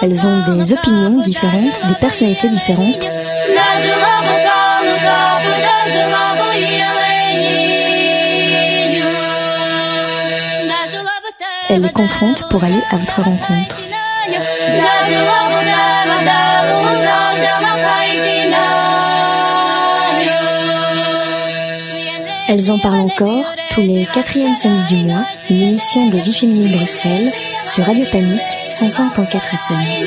Elles ont des opinions différentes, des personnalités différentes. Elles les confrontent pour aller à votre rencontre. Elles en parlent encore tous les 4e samedis du mois, une émission de Vie féminine Bruxelles sur Radio Panique 105.4 FM.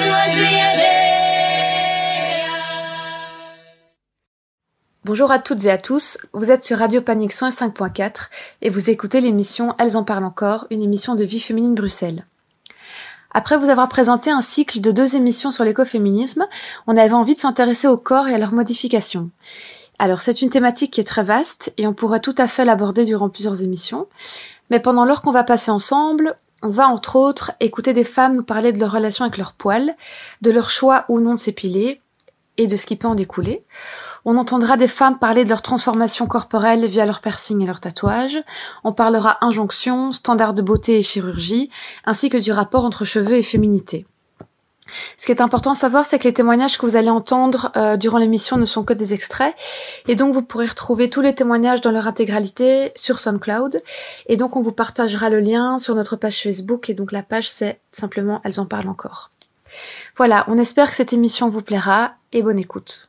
Bonjour à toutes et à tous, vous êtes sur Radio Panique 105.4 et vous écoutez l'émission Elles en parlent encore, une émission de Vie féminine Bruxelles. Après vous avoir présenté un cycle de 2 émissions sur l'écoféminisme, on avait envie de s'intéresser au corps et à leurs modifications. Alors c'est une thématique qui est très vaste et on pourrait tout à fait l'aborder durant plusieurs émissions, mais pendant l'heure qu'on va passer ensemble, on va entre autres écouter des femmes nous parler de leur relation avec leur poil, de leur choix ou non de s'épiler et de ce qui peut en découler. On entendra des femmes parler de leur transformation corporelle via leur piercing et leurs tatouages. On parlera injonction, standards de beauté et chirurgie, ainsi que du rapport entre cheveux et féminité. Ce qui est important à savoir, c'est que les témoignages que vous allez entendre durant l'émission ne sont que des extraits, et donc vous pourrez retrouver tous les témoignages dans leur intégralité sur SoundCloud, et donc on vous partagera le lien sur notre page Facebook, et donc la page c'est simplement Elles en parlent encore. Voilà, on espère que cette émission vous plaira, et bonne écoute.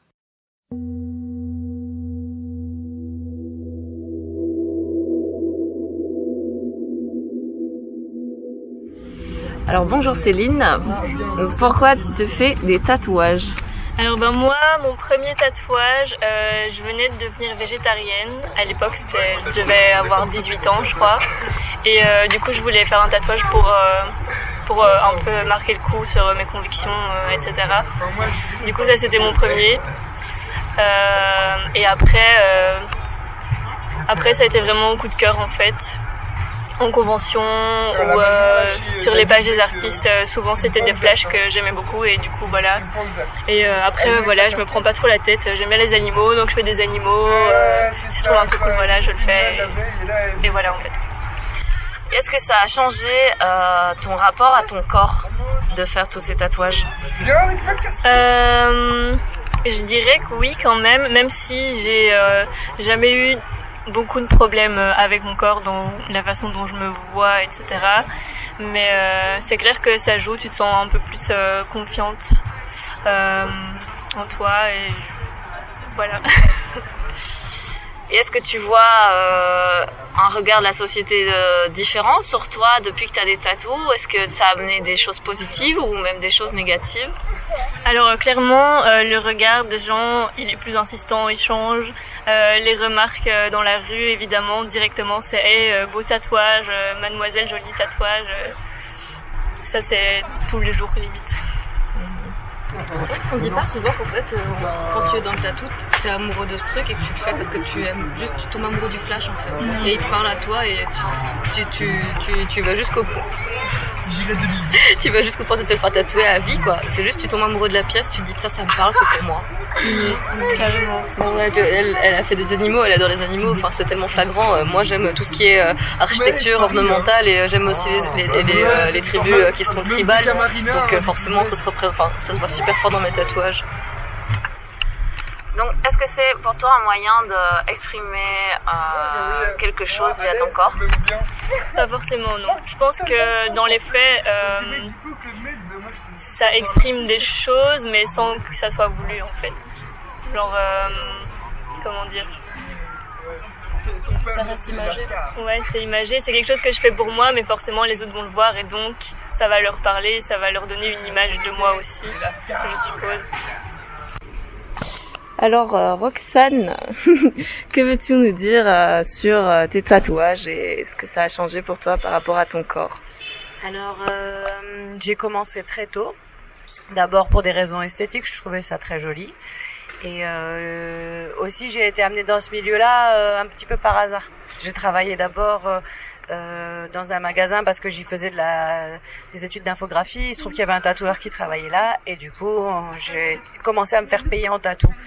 Alors bonjour Céline, pourquoi tu te fais des tatouages? Alors moi, mon premier tatouage, je venais de devenir végétarienne. À l'époque, je devais avoir 18 ans, je crois. Et du coup, je voulais faire un tatouage pour un peu marquer le coup sur mes convictions, etc. Du coup, ça c'était mon premier. Et après, ça a été vraiment un coup de cœur en fait. En convention ou sur les pages des artistes, souvent c'était des flashs que j'aimais beaucoup et du coup voilà. Et après voilà, je me prends pas trop la tête, j'aime bien les animaux donc je fais des animaux, si je trouve un truc cool voilà je le fais et voilà en fait. Est-ce que ça a changé ton rapport à ton corps de faire tous ces tatouages? Je dirais que oui quand même si j'ai jamais eu beaucoup de problèmes avec mon corps dans la façon dont je me vois, etc. Mais c'est clair que ça joue, tu te sens un peu plus confiante en toi et voilà. Et est-ce que tu vois un regard de la société différent sur toi depuis que tu as des tatous? Est-ce que ça a amené des choses positives ou même des choses négatives? Alors clairement, le regard des gens, il est plus insistant, il change. Les remarques dans la rue, évidemment, directement, c'est hey, beau tatouage, mademoiselle, joli tatouage. Ça, c'est tous les jours limite. C'est vrai qu'on dit pas souvent qu'en fait, quand tu es dans le tatou, t'es amoureux de ce truc et que tu le fais parce que tu aimes juste, tu tombes amoureux du flash en fait. Et il te parle à toi et tu vas jusqu'au bout. Tu vas jusqu'au point de te le faire tatouer à vie quoi. C'est juste tu tombes amoureux de la pièce, tu te dis putain ça me parle, c'est pour moi. Carrément. Bon, ouais, elle a fait des animaux, elle adore les animaux, enfin c'est tellement flagrant. Moi j'aime tout ce qui est architecture ornementale et j'aime aussi les tribus qui sont tribales. Donc forcément ça se voit super fort dans mes tatouages. Donc, est-ce que c'est pour toi un moyen d'exprimer quelque chose via ton corps? Pas forcément, non. Je pense que dans les faits, ça exprime des choses, mais sans que ça soit voulu, en fait. Genre, comment dire? Ça reste imagé. Ouais, c'est imagé. C'est quelque chose que je fais pour moi, mais forcément les autres vont le voir et donc ça va leur parler, ça va leur donner une image de moi aussi, je suppose. Alors Roxane, que veux-tu nous dire sur tes tatouages et ce que ça a changé pour toi par rapport à ton corps? Alors j'ai commencé très tôt, d'abord pour des raisons esthétiques, je trouvais ça très joli. Et aussi j'ai été amenée dans ce milieu-là un petit peu par hasard. J'ai travaillé d'abord dans un magasin parce que j'y faisais des études d'infographie. Il se trouve qu'il y avait un tatoueur qui travaillait là et du coup j'ai commencé à me faire payer en tatou.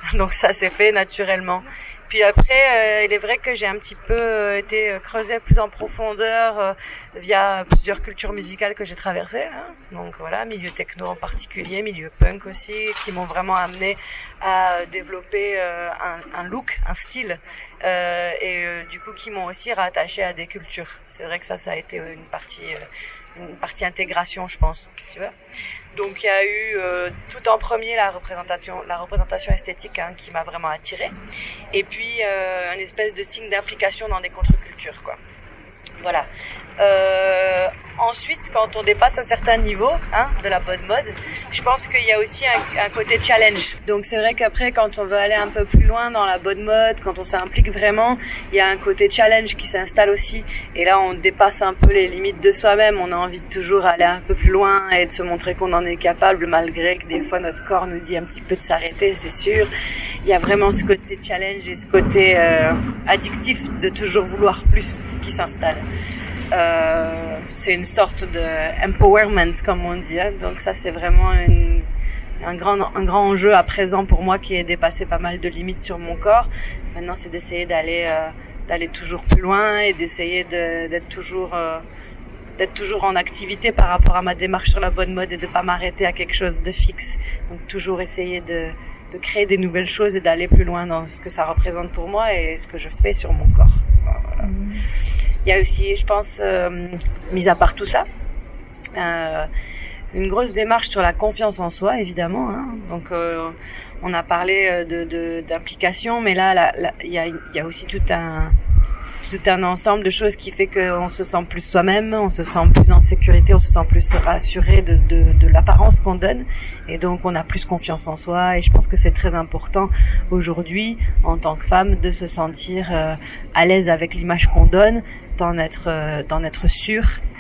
Donc ça s'est fait naturellement. Puis après, il est vrai que j'ai un petit peu été creusé plus en profondeur via plusieurs cultures musicales que j'ai traversées. Hein. Donc voilà, milieu techno en particulier, milieu punk aussi, qui m'ont vraiment amené à développer un look, un style, et du coup qui m'ont aussi rattaché à des cultures. C'est vrai que ça a été une partie intégration, je pense, tu vois. Donc il y a eu tout en premier la représentation esthétique qui m'a vraiment attirée, et puis une espèce de signe d'implication dans des contre-cultures, quoi. Voilà. Ensuite, quand on dépasse un certain niveau de la bonne mode, je pense qu'il y a aussi un côté challenge. Donc c'est vrai qu'après, quand on veut aller un peu plus loin dans la bonne mode, quand on s'implique vraiment, il y a un côté challenge qui s'installe aussi. Et là, on dépasse un peu les limites de soi-même. On a envie de toujours aller un peu plus loin et de se montrer qu'on en est capable, malgré que des fois notre corps nous dit un petit peu de s'arrêter, c'est sûr. Il y a vraiment ce côté challenge et ce côté addictif de toujours vouloir plus qui s'installe. C'est une sorte de empowerment, comme on dit, hein. Donc ça, c'est vraiment un grand enjeu à présent pour moi, qui est dépassé pas mal de limites sur mon corps. Maintenant, c'est d'essayer d'aller toujours plus loin et d'essayer d'être toujours en activité par rapport à ma démarche sur la bonne mode et de pas m'arrêter à quelque chose de fixe. Donc toujours essayer de créer des nouvelles choses et d'aller plus loin dans ce que ça représente pour moi et ce que je fais sur mon corps. Voilà. Il y a aussi, je pense, mis à part tout ça, une grosse démarche sur la confiance en soi, évidemment. Hein. Donc, on a parlé d'implication, mais là, il y a aussi tout un ensemble de choses qui fait qu'on se sent plus soi-même, on se sent plus en sécurité, on se sent plus rassuré de l'apparence qu'on donne, et donc on a plus confiance en soi. Et je pense que c'est très important aujourd'hui, en tant que femme, de se sentir à l'aise avec l'image qu'on donne, d'en être sûr,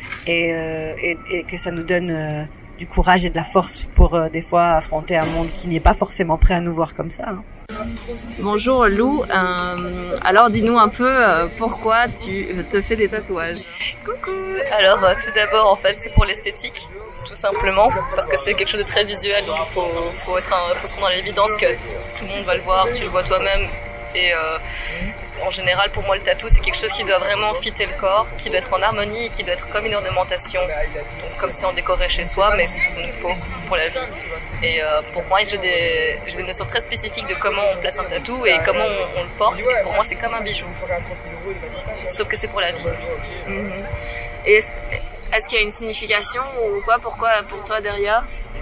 et que ça nous donne du courage et de la force pour des fois affronter un monde qui n'est pas forcément prêt à nous voir comme ça. Hein. Bonjour Lou, alors dis-nous un peu pourquoi tu te fais des tatouages. Coucou. Alors tout d'abord, en fait, c'est pour l'esthétique, tout simplement, parce que c'est quelque chose de très visuel, donc il faut se rendre dans l'évidence que tout le monde va le voir, tu le vois toi-même, et en général, pour moi, le tatou, c'est quelque chose qui doit vraiment fitter le corps, qui doit être en harmonie, qui doit être comme une ornementation, donc comme si on décorait chez soi, mais c'est sur une peau pour la vie. Et pour moi, j'ai des notions très spécifiques de comment on place un tatou et comment on le porte. Et pour moi, c'est comme un bijou, sauf que c'est pour la vie. Et est-ce qu'il y a une signification ou quoi? Pourquoi pour toi derrière?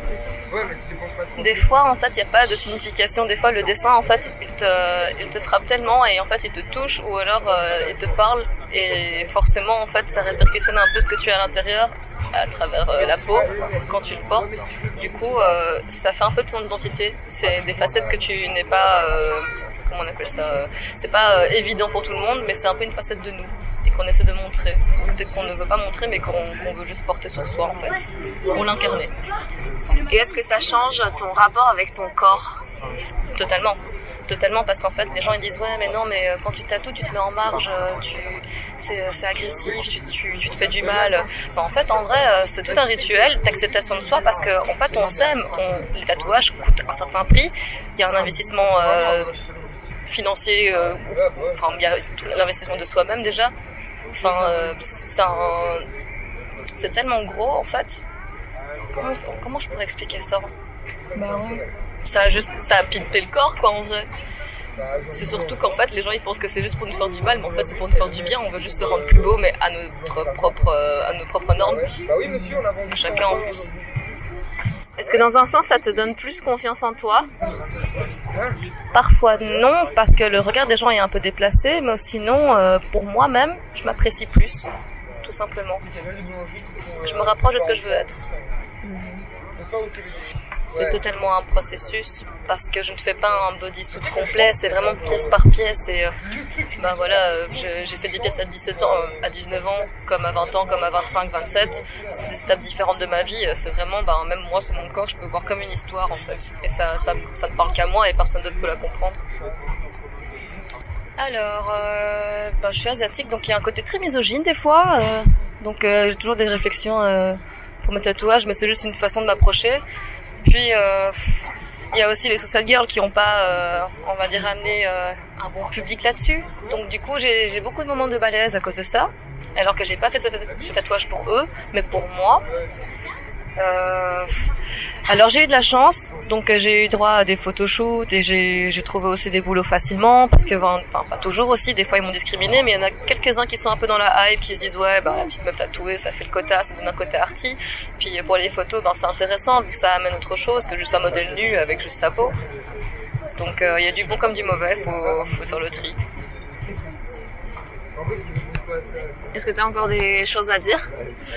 Des fois, en fait, il n'y a pas de signification. Des fois, le dessin, en fait, il te frappe tellement et en fait, il te touche, ou alors il te parle, et forcément, en fait, ça répercussionne un peu ce que tu as à l'intérieur à travers la peau quand tu le portes. Du coup, ça fait un peu ton identité. C'est des facettes que tu n'es pas, comment on appelle ça, c'est pas évident pour tout le monde, mais c'est un peu une facette de nous et qu'on essaie de montrer. Peut-être qu'on ne veut pas montrer, mais qu'on veut juste porter sur soi, en fait, pour l'incarner. Et est-ce que ça change ton rapport avec ton corps? Totalement, parce qu'en fait les gens ils disent ouais mais non, mais quand tu tatoues tu te mets en marge, c'est agressif, tu te fais du mal. En fait, en vrai, c'est tout un rituel d'acceptation de soi, parce que en fait on s'aime, les tatouages coûtent un certain prix, il y a un investissement financier, il y a tout l'investissement de soi-même déjà, c'est tellement gros en fait. Comment je pourrais expliquer ça? Bah ouais. Ça a pimpé le corps, quoi, en vrai. C'est surtout qu'en fait, les gens, ils pensent que c'est juste pour nous faire du mal, mais en fait, c'est pour nous faire du bien. On veut juste se rendre plus beau, mais à nos propres normes. Bah oui, monsieur, on avance. Chacun en plus. Est-ce que dans un sens, ça te donne plus confiance en toi? Parfois non, parce que le regard des gens est un peu déplacé, mais sinon, pour moi-même, je m'apprécie plus, tout simplement. Je me rapproche de ce que je veux être. C'est totalement un processus, parce que je ne fais pas un bodysuit complet, c'est vraiment pièce par pièce. Et j'ai fait des pièces à 17 ans, à 19 ans, comme à 20 ans, comme à 25, 27. C'est des étapes différentes de ma vie. C'est vraiment, même moi sur mon corps, je peux voir comme une histoire en fait. Et ça ne parle qu'à moi et personne d'autre peut la comprendre. Alors, je suis asiatique, donc il y a un côté très misogyne des fois. Donc j'ai toujours des réflexions pour mes tatouages, mais c'est juste une façon de m'approcher. Puis Il y a aussi les Suicide Girls qui n'ont pas, on va dire, amené un bon public là-dessus. Donc du coup, j'ai beaucoup de moments de malaise à cause de ça. Alors que j'ai pas fait ce tatouage pour eux, mais pour moi. Alors j'ai eu de la chance, donc j'ai eu droit à des photoshoots et j'ai trouvé aussi des boulots facilement parce que, enfin pas toujours aussi, des fois ils m'ont discriminé, mais il y en a quelques-uns qui sont un peu dans la hype, qui se disent ouais la petite meuf tatouée ça fait le quota, ça donne un côté arty. Puis pour les photos c'est intéressant vu que ça amène autre chose que juste un modèle nu avec juste sa peau. Donc il y a du bon comme du mauvais, faut faire le tri. Est-ce que tu as encore des choses à dire?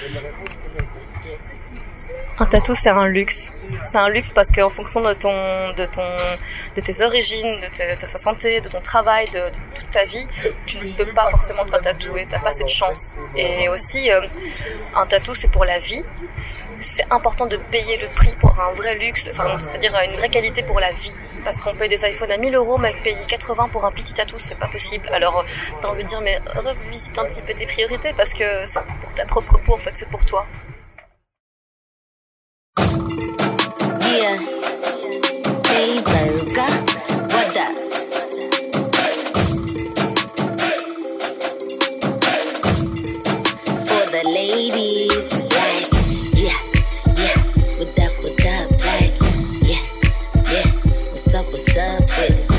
Un tatou, c'est un luxe. C'est un luxe parce qu'en fonction de tes origines, de ta santé, de ton travail, de toute ta vie, tu ne peux pas forcément te tatouer. T'as pas cette chance. Et aussi, un tatou, c'est pour la vie. C'est important de payer le prix pour un vrai luxe, c'est-à-dire une vraie qualité pour la vie. Parce qu'on paye des iPhones à 1000 €, mais payer 80 pour un petit tatou, c'est pas possible. Alors, t'as envie de dire, mais revisite un petit peu tes priorités parce que c'est pour ta propre peau, en fait, c'est pour toi. Yeah, hey burger, what up? For the ladies, like, yeah, what up, like, yeah, what's up with it?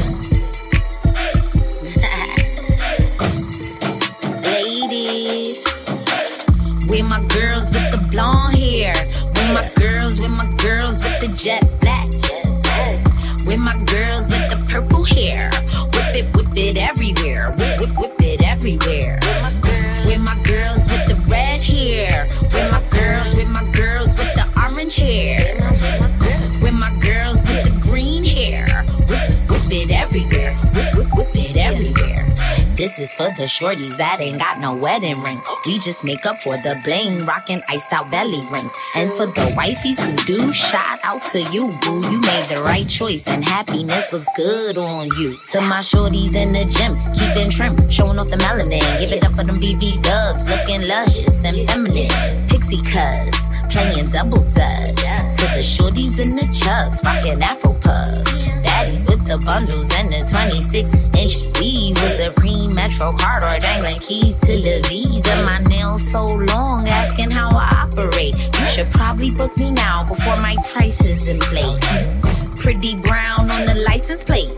Ladies, with my girls with the blonde hair, with my girls with the jet black, with my girls with the purple hair, whip it everywhere, whip it everywhere. With my girls with the red hair, with my girls with the orange hair, with my girls with the green hair, whip it everywhere, whip it everywhere. This is for the shorties that ain't got no wedding ring. We just make up for the bling, rockin' iced out belly rings. And for the wifeys who do, shout out to you, boo. You made the right choice and happiness looks good on you. To my shorties in the gym, keeping trim, showing off the melanin. Give it up for them BB dubs, looking luscious and feminine. Pixie cuts, playing double dutch. To the shorties in the chucks, rockin' Afro puffs. Baddies with the bundles and the 26-inch weave with a pre-metro card or dangling keys to the Visa. My nails so long, asking how I operate. You should probably book me now before my price is inflate. Pretty brown on the license plate,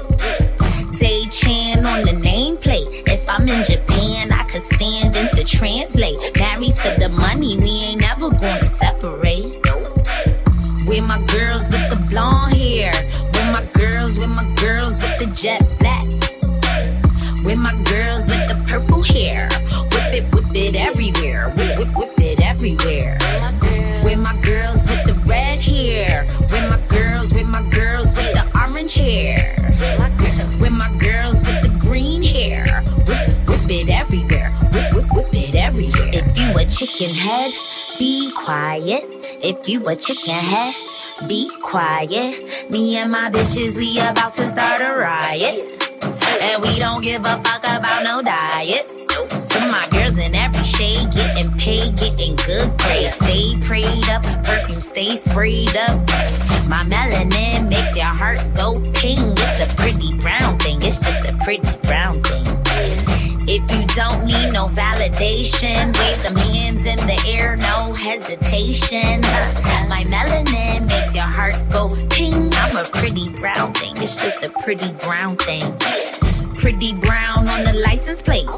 Day Chan on the nameplate. If I'm in Japan, I could stand in to translate. Married to the money, we ain't never gonna separate. With my girls with the blonde hair, with my girls with the jet black, with my girls with the purple hair, whip it everywhere, whip it everywhere. With my girls with the red hair, with my girls with the orange hair, with my girls with the green hair, whip it everywhere, whip it everywhere. If you a chicken head, be quiet. If you a chicken head, be quiet. Me and my bitches, we about to start a riot. And we don't give a fuck about no diet. To my girls in every shade, getting paid, getting good grades. Stay prayed up, perfume stay sprayed up. My melanin makes your heart go ping. It's a pretty brown thing, it's just a pretty brown thing. If you don't need no validation, wave them hands in the air, no hesitation. My melanin makes your heart go ping. I'm a pretty brown thing, it's just a pretty brown thing. Pretty brown on the license plate,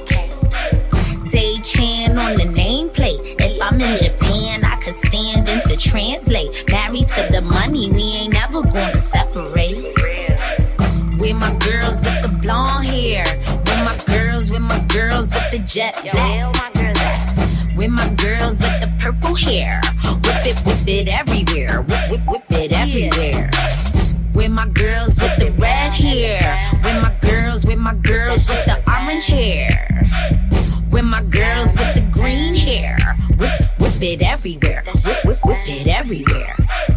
Day Chan on the nameplate. If I'm in Japan, I could stand in to translate. Married to the money, we ain't never gonna separate. With my girls with the blonde hair, with my girls with the jet black, with my girls with the purple hair, whip it everywhere, whip it everywhere. With my girls with the red hair, with my girls with the orange hair, with my girls with the green hair, whip it everywhere, whip it everywhere.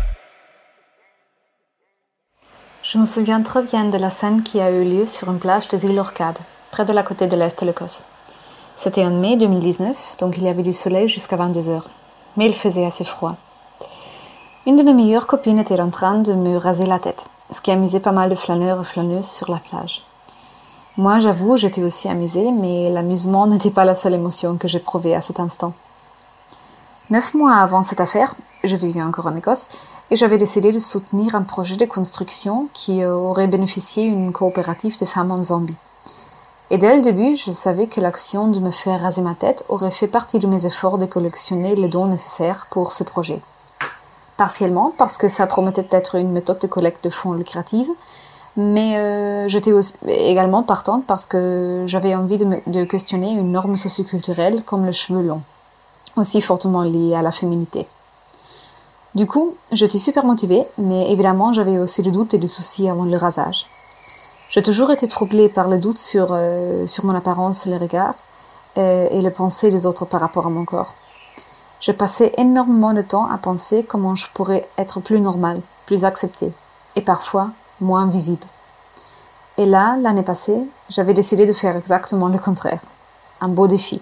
Je me souviens très bien de la scène qui a eu lieu sur une plage des îles Orcades, près de la côte de l'Est de l'Écosse. C'était en mai 2019, donc il y avait du soleil jusqu'à 22h, mais il faisait assez froid. Une de mes meilleures copines était en train de me raser la tête, ce qui amusait pas mal de flâneurs et flâneuses sur la plage. Moi, j'avoue, j'étais aussi amusée, mais l'amusement n'était pas la seule émotion que j'éprouvais à cet instant. 9 mois avant cette affaire, je vivais encore en Écosse, et j'avais décidé de soutenir un projet de construction qui aurait bénéficié d'une coopérative de femmes en Zambie. Et dès le début, je savais que l'action de me faire raser ma tête aurait fait partie de mes efforts de collectionner les dons nécessaires pour ce projet. Partiellement parce que ça promettait d'être une méthode de collecte de fonds lucrative, mais j'étais également partante parce que j'avais envie de questionner une norme socioculturelle comme le cheveu long, aussi fortement lié à la féminité. Du coup, j'étais super motivée, mais évidemment j'avais aussi des doutes et des soucis avant le rasage. J'ai toujours été troublée par les doutes sur mon apparence et les regards, et les pensées des autres par rapport à mon corps. Je passais énormément de temps à penser comment je pourrais être plus normale, plus acceptée, et parfois moins visible. Et là, l'année passée, j'avais décidé de faire exactement le contraire. Un beau défi.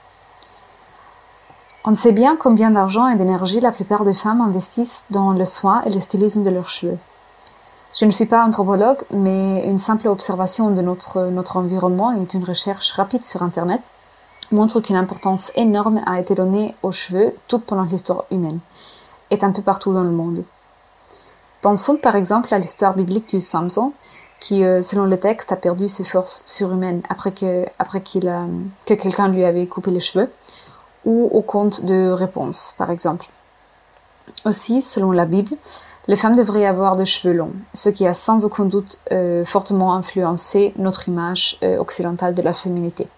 On sait bien combien d'argent et d'énergie la plupart des femmes investissent dans le soin et le stylisme de leurs cheveux. Je ne suis pas anthropologue, mais une simple observation de notre environnement et une recherche rapide sur Internet montre qu'une importance énorme a été donnée aux cheveux tout pendant l'histoire humaine, et un peu partout dans le monde. Pensons par exemple à l'histoire biblique du Samson, qui, selon le texte, a perdu ses forces surhumaines après que quelqu'un lui avait coupé les cheveux, ou au conte de Réponse, par exemple. Aussi, selon la Bible, les femmes devraient avoir des cheveux longs, ce qui a sans aucun doute fortement influencé notre image occidentale de la féminité.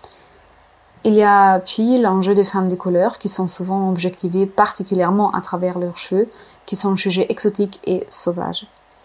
Il y a puis l'enjeu des femmes de couleur qui sont souvent objectivées particulièrement à travers leurs cheveux, qui sont jugés exotiques et sauvages.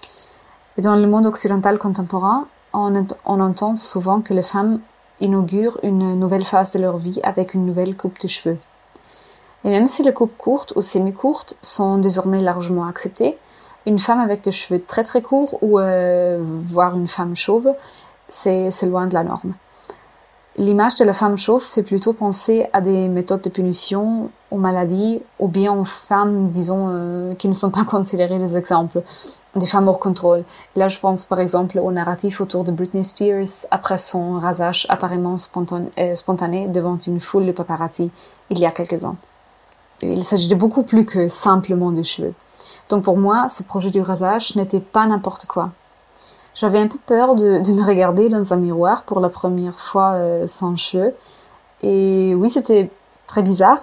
Et dans le monde occidental contemporain, on entend souvent que les femmes inaugurent une nouvelle phase de leur vie avec une nouvelle coupe de cheveux. Et même si les coupes courtes ou semi-courtes sont désormais largement acceptées, une femme avec des cheveux très très courts ou voire une femme chauve, c'est loin de la norme. L'image de la femme chauve fait plutôt penser à des méthodes de punition, aux maladies, ou bien aux femmes, disons, qui ne sont pas considérées des exemples, des femmes hors contrôle. Là, je pense par exemple au narratif autour de Britney Spears après son rasage apparemment spontané devant une foule de paparazzi il y a quelques ans. Il s'agit de beaucoup plus que simplement de cheveux. Donc pour moi, ce projet du rasage n'était pas n'importe quoi. J'avais un peu peur de me regarder dans un miroir pour la première fois sans cheveux. Et oui, c'était très bizarre,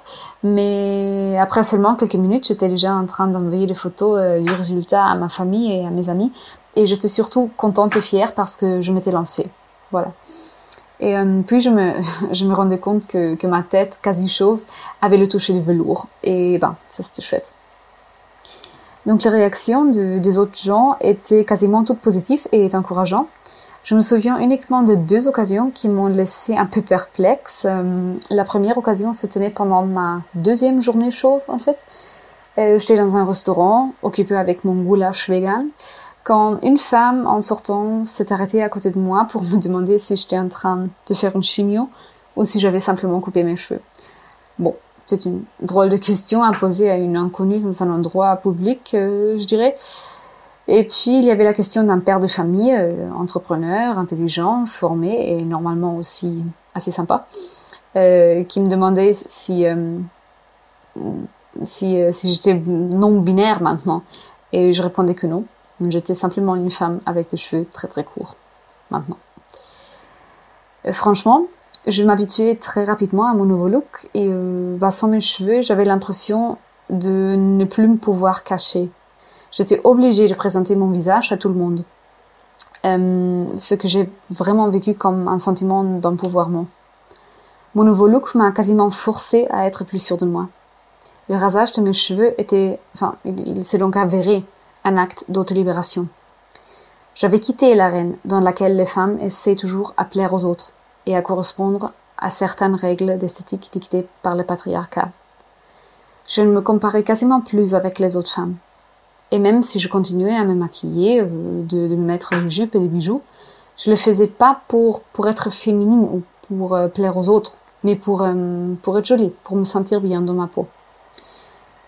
mais après seulement quelques minutes, j'étais déjà en train d'envoyer des photos du résultat à ma famille et à mes amis. Et j'étais surtout contente et fière parce que je m'étais lancée. Voilà. Et puis je me rendais compte que ma tête quasi chauve avait le toucher du velours. Et ça c'était chouette. Donc les réactions des autres gens étaient quasiment toutes positives et encourageantes. Je me souviens uniquement de 2 occasions qui m'ont laissé un peu perplexe. La première occasion se tenait pendant ma 2e journée chauve en fait. J'étais dans un restaurant occupé avec mon goulash vegan quand une femme en sortant s'est arrêtée à côté de moi pour me demander si j'étais en train de faire une chimio ou si j'avais simplement coupé mes cheveux. Bon. C'est une drôle de question à poser à une inconnue dans un endroit public, je dirais. Et puis, il y avait la question d'un père de famille, entrepreneur, intelligent, formé et normalement aussi assez sympa, qui me demandait si j'étais non-binaire maintenant. Et je répondais que non. J'étais simplement une femme avec des cheveux très très courts maintenant. Franchement, je m'habituais très rapidement à mon nouveau look et sans mes cheveux, j'avais l'impression de ne plus me pouvoir cacher. J'étais obligée de présenter mon visage à tout le monde. Ce que j'ai vraiment vécu comme un sentiment d'empouvoirment. Mon nouveau look m'a quasiment forcée à être plus sûre de moi. Le rasage de mes cheveux il s'est donc avéré un acte d'autolibération. J'avais quitté l'arène dans laquelle les femmes essaient toujours à plaire aux autres et à correspondre à certaines règles d'esthétique dictées par le patriarcat. Je ne me comparais quasiment plus avec les autres femmes. Et même si je continuais à me maquiller, de me mettre une jupe et des bijoux, je le faisais pas pour être féminine ou pour plaire aux autres, mais pour être jolie, pour me sentir bien dans ma peau.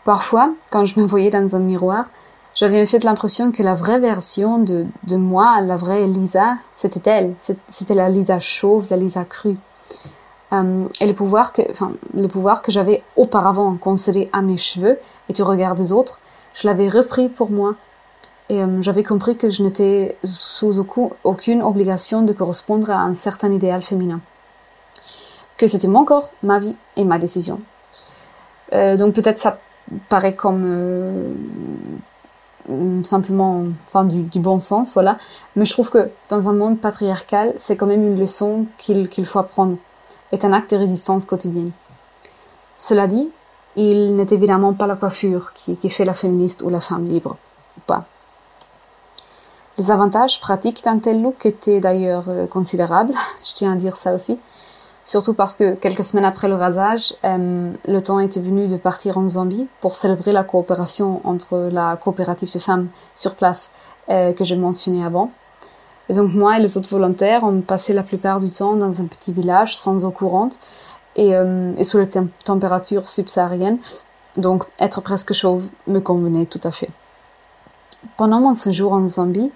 Parfois, quand je me voyais dans un miroir, j'avais en fait l'impression que la vraie version de moi, la vraie Lisa, c'était elle. C'était la Lisa chauve, la Lisa crue. Et le pouvoir que j'avais auparavant concédé à mes cheveux et du regard des autres, je l'avais repris pour moi. Et j'avais compris que je n'étais sous aucune obligation de correspondre à un certain idéal féminin. Que c'était mon corps, ma vie et ma décision. Donc peut-être ça paraît comme simplement du bon sens, voilà. Mais je trouve que dans un monde patriarcal, c'est quand même une leçon qu'il faut apprendre. Est un acte de résistance quotidienne. Cela dit, il n'est évidemment pas la coiffure qui fait la féministe ou la femme libre, ou pas. Les avantages pratiques d'un tel look étaient d'ailleurs considérables, je tiens à dire ça aussi, surtout parce que quelques semaines après le rasage, le temps était venu de partir en Zambie pour célébrer la coopération entre la coopérative de femmes sur place que je mentionnais avant. Et donc moi et les autres volontaires, on passait la plupart du temps dans un petit village sans eau courante et sous les températures subsahariennes, donc être presque chauve me convenait tout à fait. Pendant mon séjour en Zambie,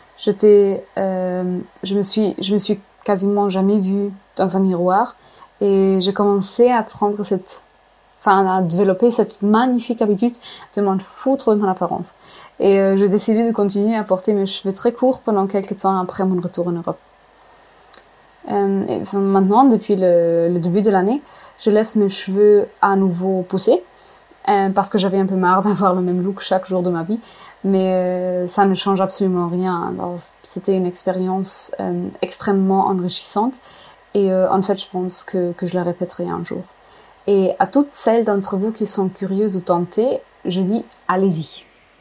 je me suis quasiment jamais vue dans un miroir et j'ai commencé à à développer cette magnifique habitude de m'en foutre de mon apparence. Et j'ai décidé de continuer à porter mes cheveux très courts pendant quelques temps après mon retour en Europe. Maintenant, depuis le début de l'année, je laisse mes cheveux à nouveau pousser parce que j'avais un peu marre d'avoir le même look chaque jour de ma vie. Mais ça ne change absolument rien. Alors, c'était une expérience extrêmement enrichissante et en fait, je pense que je la répéterai un jour. Et à toutes celles d'entre vous qui sont curieuses ou tentées, je dis allez-y.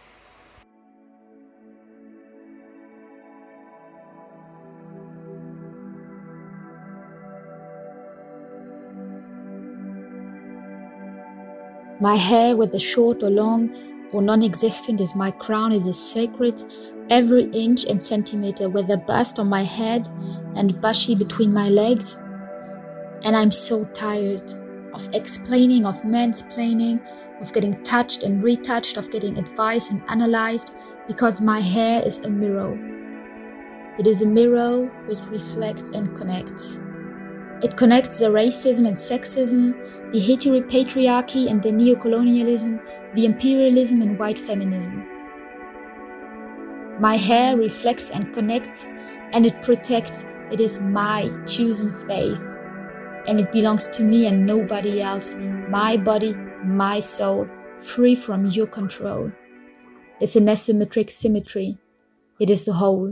My hair, whether short or long or non-existent, is my crown, it is sacred. Every inch and centimeter, whether bust on my head and bushy between my legs. And I'm so tired of explaining, of mansplaining, of getting touched and retouched, of getting advice and analyzed, because my hair is a mirror. It is a mirror which reflects and connects. It connects the racism and sexism, the heteropatriarchy and the neocolonialism, the imperialism and white feminism. My hair reflects and connects, and it protects. It is my chosen faith, and it belongs to me and nobody else. My body, my soul, free from your control. It's an asymmetric symmetry. It is the whole.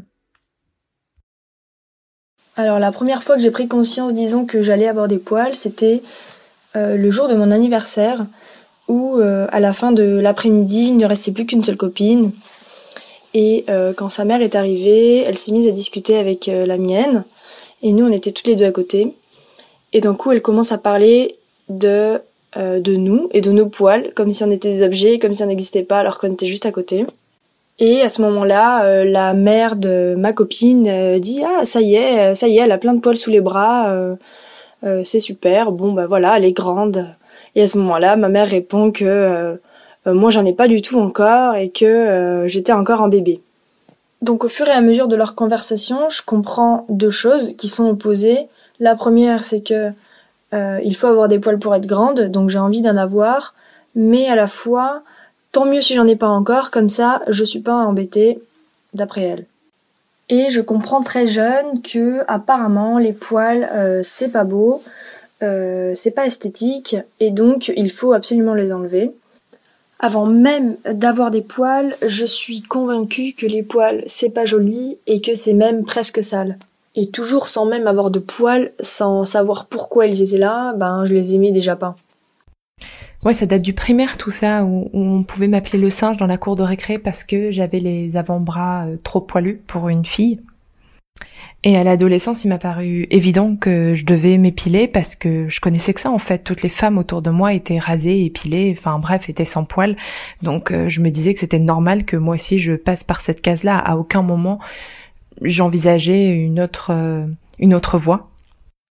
Alors la première fois que j'ai pris conscience, disons, que j'allais avoir des poils, c'était le jour de mon anniversaire, où à la fin de l'après-midi, il ne restait plus qu'une seule copine. Et quand sa mère est arrivée, elle s'est mise à discuter avec la mienne, et nous on était toutes les deux à côté. Et d'un coup, elle commence à parler de nous et de nos poils, comme si on était des objets, comme si on n'existait pas alors qu'on était juste à côté. Et à ce moment-là, la mère de ma copine dit « Ah, ça y est, elle a plein de poils sous les bras, c'est super, bon bah voilà, elle est grande. » Et à ce moment-là, ma mère répond que moi j'en ai pas du tout encore et que j'étais encore un bébé. Donc au fur et à mesure de leur conversation, je comprends deux choses qui sont opposées. La première, c'est que il faut avoir des poils pour être grande, donc j'ai envie d'en avoir, mais à la fois, tant mieux si j'en ai pas encore, comme ça, je suis pas embêtée, d'après elle. Et je comprends très jeune que, apparemment, les poils, c'est pas beau, c'est pas esthétique, et donc il faut absolument les enlever. Avant même d'avoir des poils, je suis convaincue que les poils, c'est pas joli, et que c'est même presque sale. Et toujours sans même avoir de poils, sans savoir pourquoi ils étaient là, je les aimais déjà pas. Ouais, ça date du primaire tout ça, où on pouvait m'appeler le singe dans la cour de récré parce que j'avais les avant-bras trop poilus pour une fille. Et à l'adolescence, il m'a paru évident que je devais m'épiler parce que je connaissais que ça en fait. Toutes les femmes autour de moi étaient rasées, épilées, enfin bref, étaient sans poils. Donc je me disais que c'était normal que moi aussi je passe par cette case-là. À aucun moment j'envisageais une autre voie.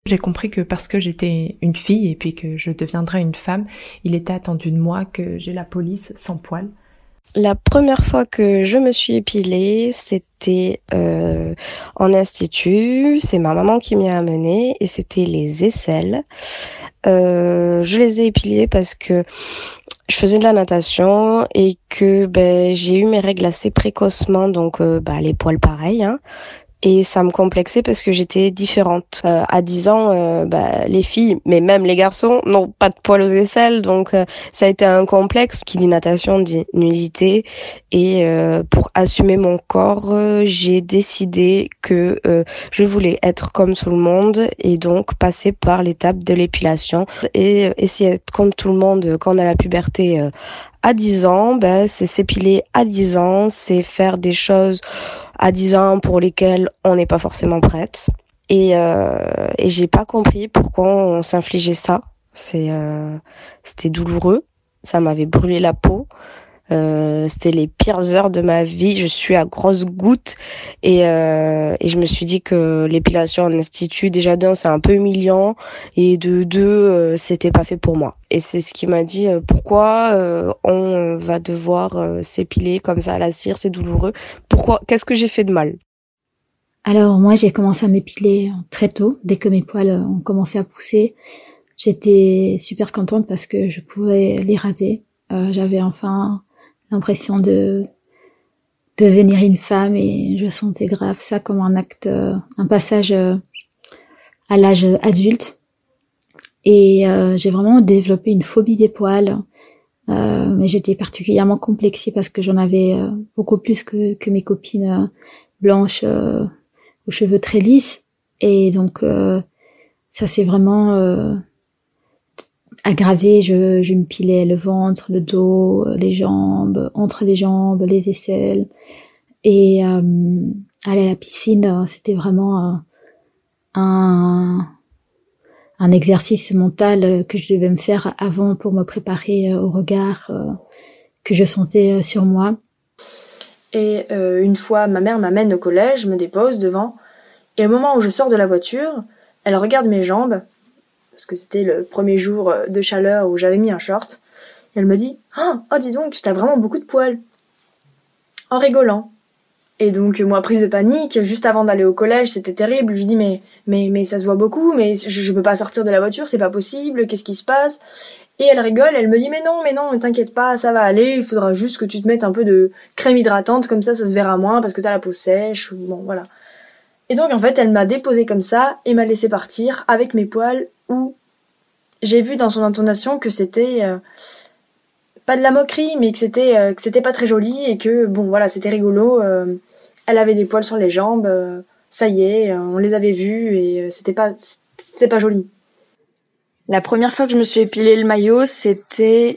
J'ai compris que parce que j'étais une fille et puis que je deviendrais une femme, il était attendu de moi que j'ai la police sans poils. La première fois que je me suis épilée, c'était en institut. C'est ma maman qui m'y a amenée et c'était les aisselles. Je les ai épilées parce que je faisais de la natation et que j'ai eu mes règles assez précocement, donc les poils pareil, hein. Et ça me complexait parce que j'étais différente. À 10 ans, les filles, mais même les garçons, n'ont pas de poils aux aisselles. Donc, ça a été un complexe. Qui dit natation dit nudité. Et pour assumer mon corps, j'ai décidé que je voulais être comme tout le monde et donc passer par l'étape de l'épilation. Et essayer d'être comme tout le monde quand on a la puberté à 10 ans, c'est s'épiler à 10 ans, c'est faire des choses à 10 ans pour lesquelles on n'est pas forcément prête. Et j'ai pas compris pourquoi on s'infligeait ça. C'était douloureux, ça m'avait brûlé la peau. C'était les pires heures de ma vie. Je suis à grosses gouttes et je me suis dit que l'épilation en institut, déjà d'un, c'est un peu humiliant et de deux, c'était pas fait pour moi. Et c'est ce qui m'a dit pourquoi on va devoir s'épiler comme ça à la cire, c'est douloureux. Pourquoi? Qu'est-ce que j'ai fait de mal? Alors moi, j'ai commencé à m'épiler très tôt, dès que mes poils ont commencé à pousser. J'étais super contente parce que je pouvais les raser. J'avais enfin l'impression de devenir une femme et je sentais grave ça comme un acte, un passage à l'âge adulte. Et j'ai vraiment développé une phobie des poils, mais j'étais particulièrement complexée parce que j'en avais beaucoup plus que mes copines blanches aux cheveux très lisses. Et donc ça s'est vraiment aggravé. Je me pilais le ventre, le dos, les jambes, entre les jambes, les aisselles. Et aller à la piscine, c'était vraiment un exercice mental que je devais me faire avant pour me préparer au regard que je sentais sur moi. Et une fois, ma mère m'amène au collège, me dépose devant, et au moment où je sors de la voiture, elle regarde mes jambes, parce que c'était le premier jour de chaleur où j'avais mis un short, et elle me dit « Oh, dis donc, tu as vraiment beaucoup de poils !» en rigolant. Et donc, moi, prise de panique, juste avant d'aller au collège, c'était terrible, je lui dis « Mais ça se voit beaucoup, mais je peux pas sortir de la voiture, c'est pas possible, qu'est-ce qui se passe ?» Et elle rigole, elle me dit « Mais non, t'inquiète pas, ça va aller, il faudra juste que tu te mettes un peu de crème hydratante, comme ça se verra moins, parce que t'as la peau sèche, ou bon, voilà. » Et donc, en fait, elle m'a déposée comme ça, et m'a laissé partir avec mes poils, où j'ai vu dans son intonation que c'était pas de la moquerie, mais que c'était pas très joli, et que, bon, voilà, c'était rigolo, elle avait des poils sur les jambes, ça y est, on les avait vus, et c'était pas joli. La première fois que je me suis épilé le maillot, c'était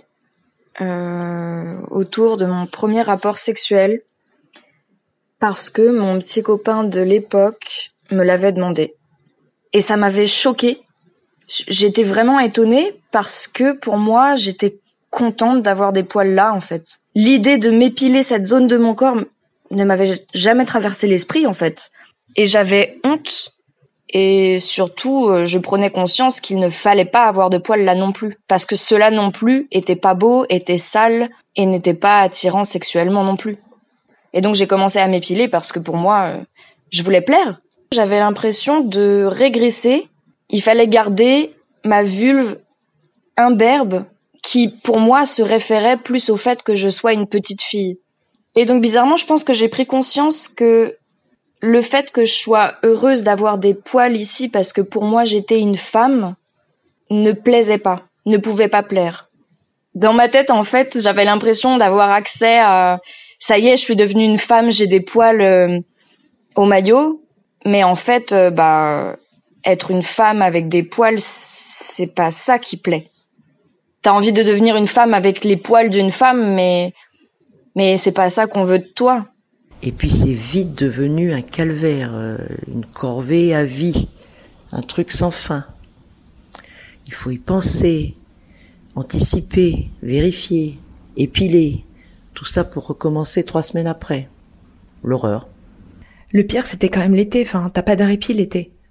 autour de mon premier rapport sexuel, parce que mon petit copain de l'époque me l'avait demandé. Et ça m'avait choquée. J'étais vraiment étonnée parce que pour moi, j'étais contente d'avoir des poils là, en fait. L'idée de m'épiler cette zone de mon corps ne m'avait jamais traversé l'esprit, en fait. Et j'avais honte. Et surtout, je prenais conscience qu'il ne fallait pas avoir de poils là non plus. Parce que cela non plus était pas beau, était sale et n'était pas attirant sexuellement non plus. Et donc j'ai commencé à m'épiler parce que pour moi, je voulais plaire. J'avais l'impression de régresser. Il fallait garder ma vulve imberbe qui, pour moi, se référait plus au fait que je sois une petite fille. Et donc bizarrement, je pense que j'ai pris conscience que le fait que je sois heureuse d'avoir des poils ici parce que pour moi j'étais une femme ne plaisait pas, ne pouvait pas plaire. Dans ma tête, en fait, j'avais l'impression d'avoir accès à ça y est, je suis devenue une femme, j'ai des poils au maillot, mais en fait être une femme avec des poils, c'est pas ça qui plaît. T'as envie de devenir une femme avec les poils d'une femme, mais c'est pas ça qu'on veut de toi. Et puis c'est vite devenu un calvaire, une corvée à vie, un truc sans fin. Il faut y penser, anticiper, vérifier, épiler, tout ça pour recommencer 3 semaines après. L'horreur. Le pire, c'était quand même l'été, t'as pas de répit l'été.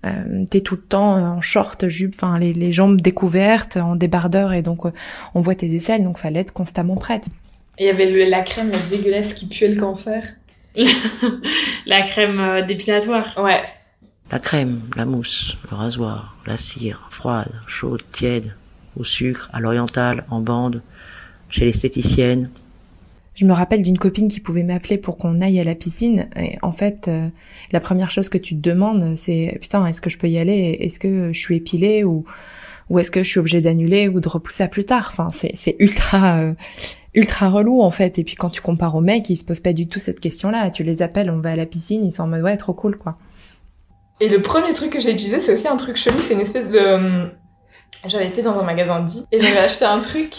T'es tout le temps en short, jupe, enfin les jambes découvertes, en débardeur, et donc on voit tes aisselles, donc fallait être constamment prête. Et il y avait la crème la dégueulasse qui puait le cancer. La crème dépilatoire. Ouais. La crème, la mousse, le rasoir, la cire, froide, chaude, tiède, au sucre, à l'oriental, en bande, chez l'esthéticienne. Je me rappelle d'une copine qui pouvait m'appeler pour qu'on aille à la piscine, et en fait, la première chose que tu te demandes, c'est putain, est-ce que je peux y aller? Est-ce que je suis épilée ou est-ce que je suis obligée d'annuler ou de repousser à plus tard? Enfin, c'est ultra relou en fait. Et puis quand tu compares aux mecs, ils se posent pas du tout cette question-là. Tu les appelles, on va à la piscine, ils sont en mode ouais, trop cool quoi. Et le premier truc que j'ai utilisé, c'est aussi un truc chelou, c'est une espèce de... J'avais été dans un magasin dit et j'avais acheté un truc,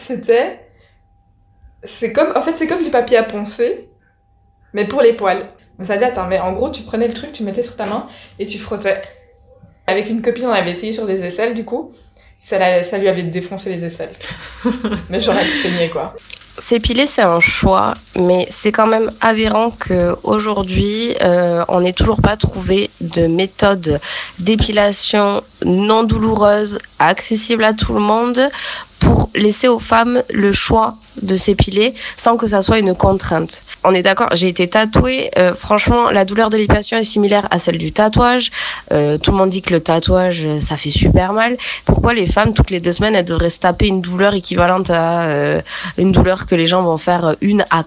c'est comme du papier à poncer, mais pour les poils. Mais ça date, hein, mais en gros, tu prenais le truc, tu mettais sur ta main et tu frottais. Avec une copine, on avait essayé sur des aisselles, du coup, ça lui avait défoncé les aisselles. Mais genre, elle saignait, quoi. S'épiler, c'est un choix, mais c'est quand même aberrant qu'aujourd'hui, on n'ait toujours pas trouvé de méthode d'épilation non douloureuse, accessible à tout le monde, pour laisser aux femmes le choix de s'épiler sans que ça soit une contrainte. On est d'accord, j'ai été tatouée, franchement la douleur de l'épilation est similaire à celle du tatouage, tout le monde dit que le tatouage ça fait super mal. Pourquoi les femmes toutes les 2 semaines elles devraient se taper une douleur équivalente à une douleur que les gens vont faire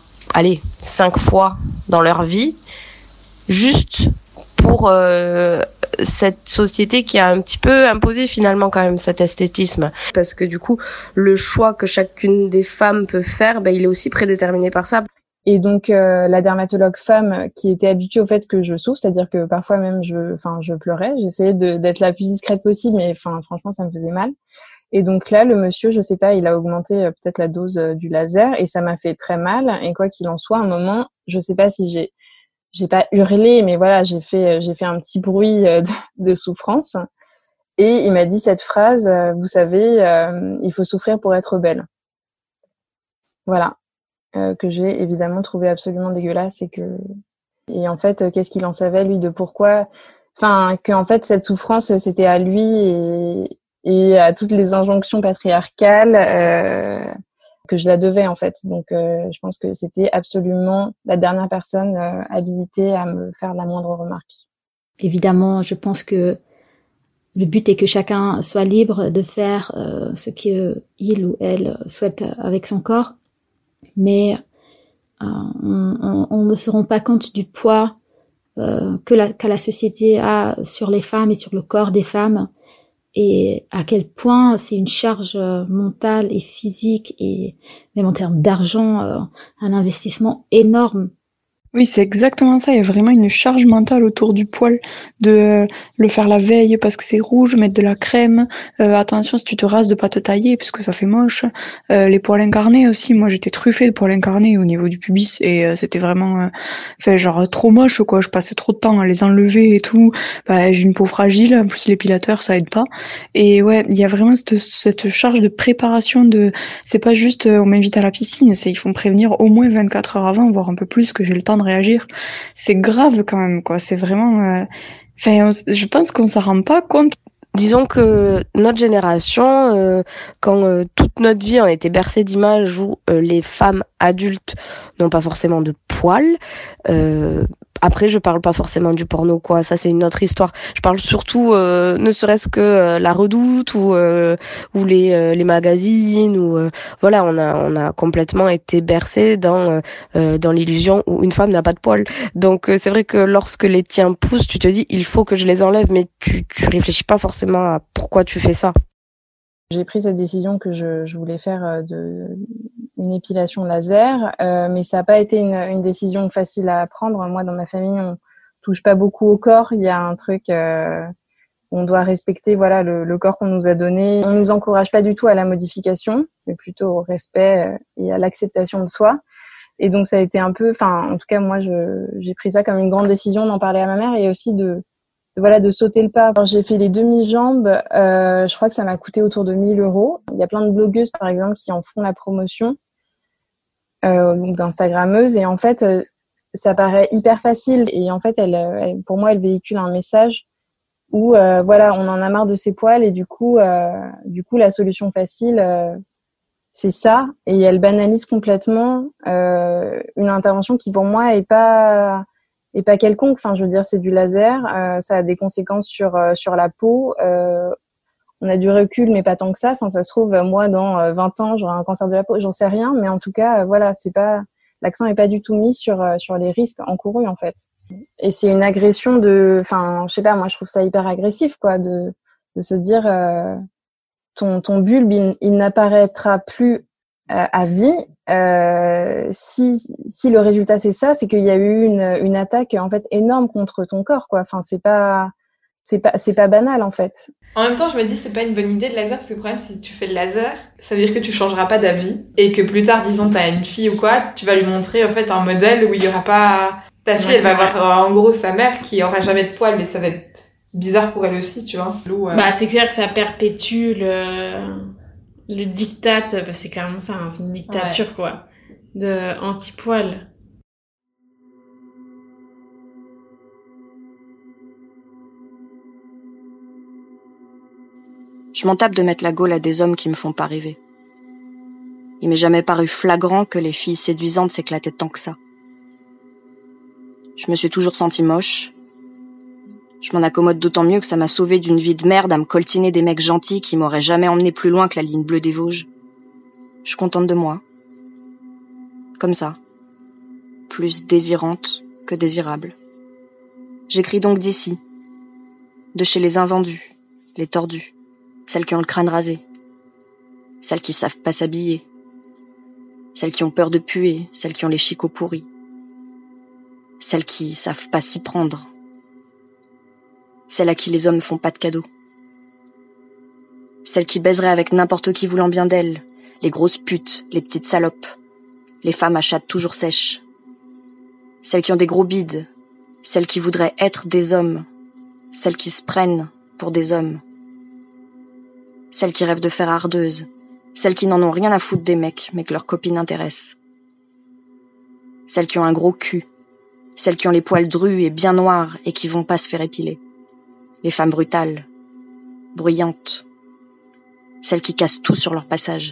5 fois dans leur vie, juste pour cette société qui a un petit peu imposé finalement quand même cet esthétisme, parce que du coup le choix que chacune des femmes peut faire, il est aussi prédéterminé par ça. Et donc la dermatologue femme qui était habituée au fait que je souffre, c'est-à-dire que parfois même je pleurais, j'essayais d'être la plus discrète possible, mais franchement ça me faisait mal. Et donc là le monsieur, je sais pas, il a augmenté peut-être la dose du laser et ça m'a fait très mal. Et quoi qu'il en soit, à un moment, je sais pas si j'ai pas hurlé, mais voilà, j'ai fait un petit bruit de souffrance. Et il m'a dit cette phrase, vous savez, il faut souffrir pour être belle. Voilà, que j'ai évidemment trouvé absolument dégueulasse et en fait, qu'est-ce qu'il en savait lui de pourquoi, qu'en fait cette souffrance c'était à lui et à toutes les injonctions patriarcales. Que je la devais en fait, donc je pense que c'était absolument la dernière personne habilitée à me faire la moindre remarque. Évidemment, je pense que le but est que chacun soit libre de faire ce qu'il ou elle souhaite avec son corps, mais on ne se rend pas compte du poids que la société a sur les femmes et sur le corps des femmes, et à quel point c'est une charge mentale et physique et même en termes d'argent, un investissement énorme. Oui, c'est exactement ça. Il y a vraiment une charge mentale autour du poil, de le faire la veille parce que c'est rouge, mettre de la crème. Attention si tu te rases de pas te tailler puisque ça fait moche. Les poils incarnés aussi. Moi, j'étais truffée de poils incarnés au niveau du pubis et c'était vraiment, trop moche quoi. Je passais trop de temps à les enlever et tout. J'ai une peau fragile. En plus, l'épilateur ça aide pas. Et ouais, il y a vraiment cette charge de préparation c'est pas juste on m'invite à la piscine. C'est il faut me prévenir au moins 24 heures avant, voire un peu plus que j'ai le temps de réagir. C'est grave quand même quoi, c'est vraiment je pense qu'on s'en rend pas compte. Disons que notre génération, quand toute notre vie on a été bercée d'images où les femmes adultes n'ont pas forcément de poils, après je parle pas forcément du porno quoi, ça c'est une autre histoire. Je parle surtout ne serait-ce que la Redoute ou les magazines ou voilà, on a complètement été bercés dans l'illusion où une femme n'a pas de poils. Donc c'est vrai que lorsque les tiens poussent, tu te dis il faut que je les enlève, mais tu réfléchis pas forcément à pourquoi tu fais ça. J'ai pris cette décision que je voulais faire une épilation laser, mais ça n'a pas été une décision facile à prendre. Moi, dans ma famille, on touche pas beaucoup au corps. Il y a un truc, on doit respecter voilà le corps qu'on nous a donné. On nous encourage pas du tout à la modification, mais plutôt au respect et à l'acceptation de soi. Et donc ça a été un peu, en tout cas moi j'ai pris ça comme une grande décision d'en parler à ma mère et aussi de sauter le pas. Alors, j'ai fait les demi-jambes, je crois que ça m'a coûté autour de 1 000 €. Il y a plein de blogueuses, par exemple, qui en font la promotion, donc d'instagrammeuses, et en fait, ça paraît hyper facile. Et en fait, pour moi, elle véhicule un message où voilà, on en a marre de ses poils et du coup la solution facile c'est ça, et elle banalise complètement une intervention qui pour moi est pas quelconque. Enfin, je veux dire, c'est du laser, ça a des conséquences sur la peau. On a du recul, mais pas tant que ça. Enfin, ça se trouve, moi, dans 20 ans, j'aurai un cancer de la peau, j'en sais rien, mais en tout cas, voilà, l'accent est pas du tout mis sur les risques encourus, en fait. Et c'est une agression enfin, je sais pas, moi, je trouve ça hyper agressif, quoi, de se dire, ton bulbe, il n'apparaîtra plus à vie. Si le résultat c'est ça, c'est qu'il y a eu une attaque en fait énorme contre ton corps, quoi. Enfin, c'est pas banal en fait. En même temps, je me dis c'est pas une bonne idée de laser, parce que le problème c'est que si tu fais le laser, ça veut dire que tu changeras pas d'avis et que plus tard, disons t'as une fille ou quoi, tu vas lui montrer en fait un modèle où il y aura pas ta fille, elle va avoir en gros sa mère qui aura jamais de poils, mais ça va être bizarre pour elle aussi, tu vois. Bah, c'est clair que ça perpétue le diktat, bah, c'est clairement ça, hein, c'est une dictature, quoi, de anti-poil. Je m'en tape de mettre la gaule à des hommes qui me font pas rêver. Il m'est jamais paru flagrant que les filles séduisantes s'éclataient tant que ça. Je me suis toujours sentie moche. Je m'en accommode d'autant mieux que ça m'a sauvée d'une vie de merde à me coltiner des mecs gentils qui m'auraient jamais emmené plus loin que la ligne bleue des Vosges. Je suis contente de moi. Comme ça. Plus désirante que désirable. J'écris donc d'ici. De chez les invendus, les tordus, celles qui ont le crâne rasé, celles qui savent pas s'habiller, celles qui ont peur de puer, celles qui ont les chicots pourris, celles qui savent pas s'y prendre, celles à qui les hommes font pas de cadeaux, celles qui baiseraient avec n'importe qui voulant bien d'elles, les grosses putes, les petites salopes, les femmes à chatte toujours sèches, celles qui ont des gros bides, celles qui voudraient être des hommes, celles qui se prennent pour des hommes, celles qui rêvent de faire ardeuse, celles qui n'en ont rien à foutre des mecs, mais que leurs copines intéressent, celles qui ont un gros cul, celles qui ont les poils drus et bien noirs et qui vont pas se faire épiler, les femmes brutales, bruyantes, celles qui cassent tout sur leur passage,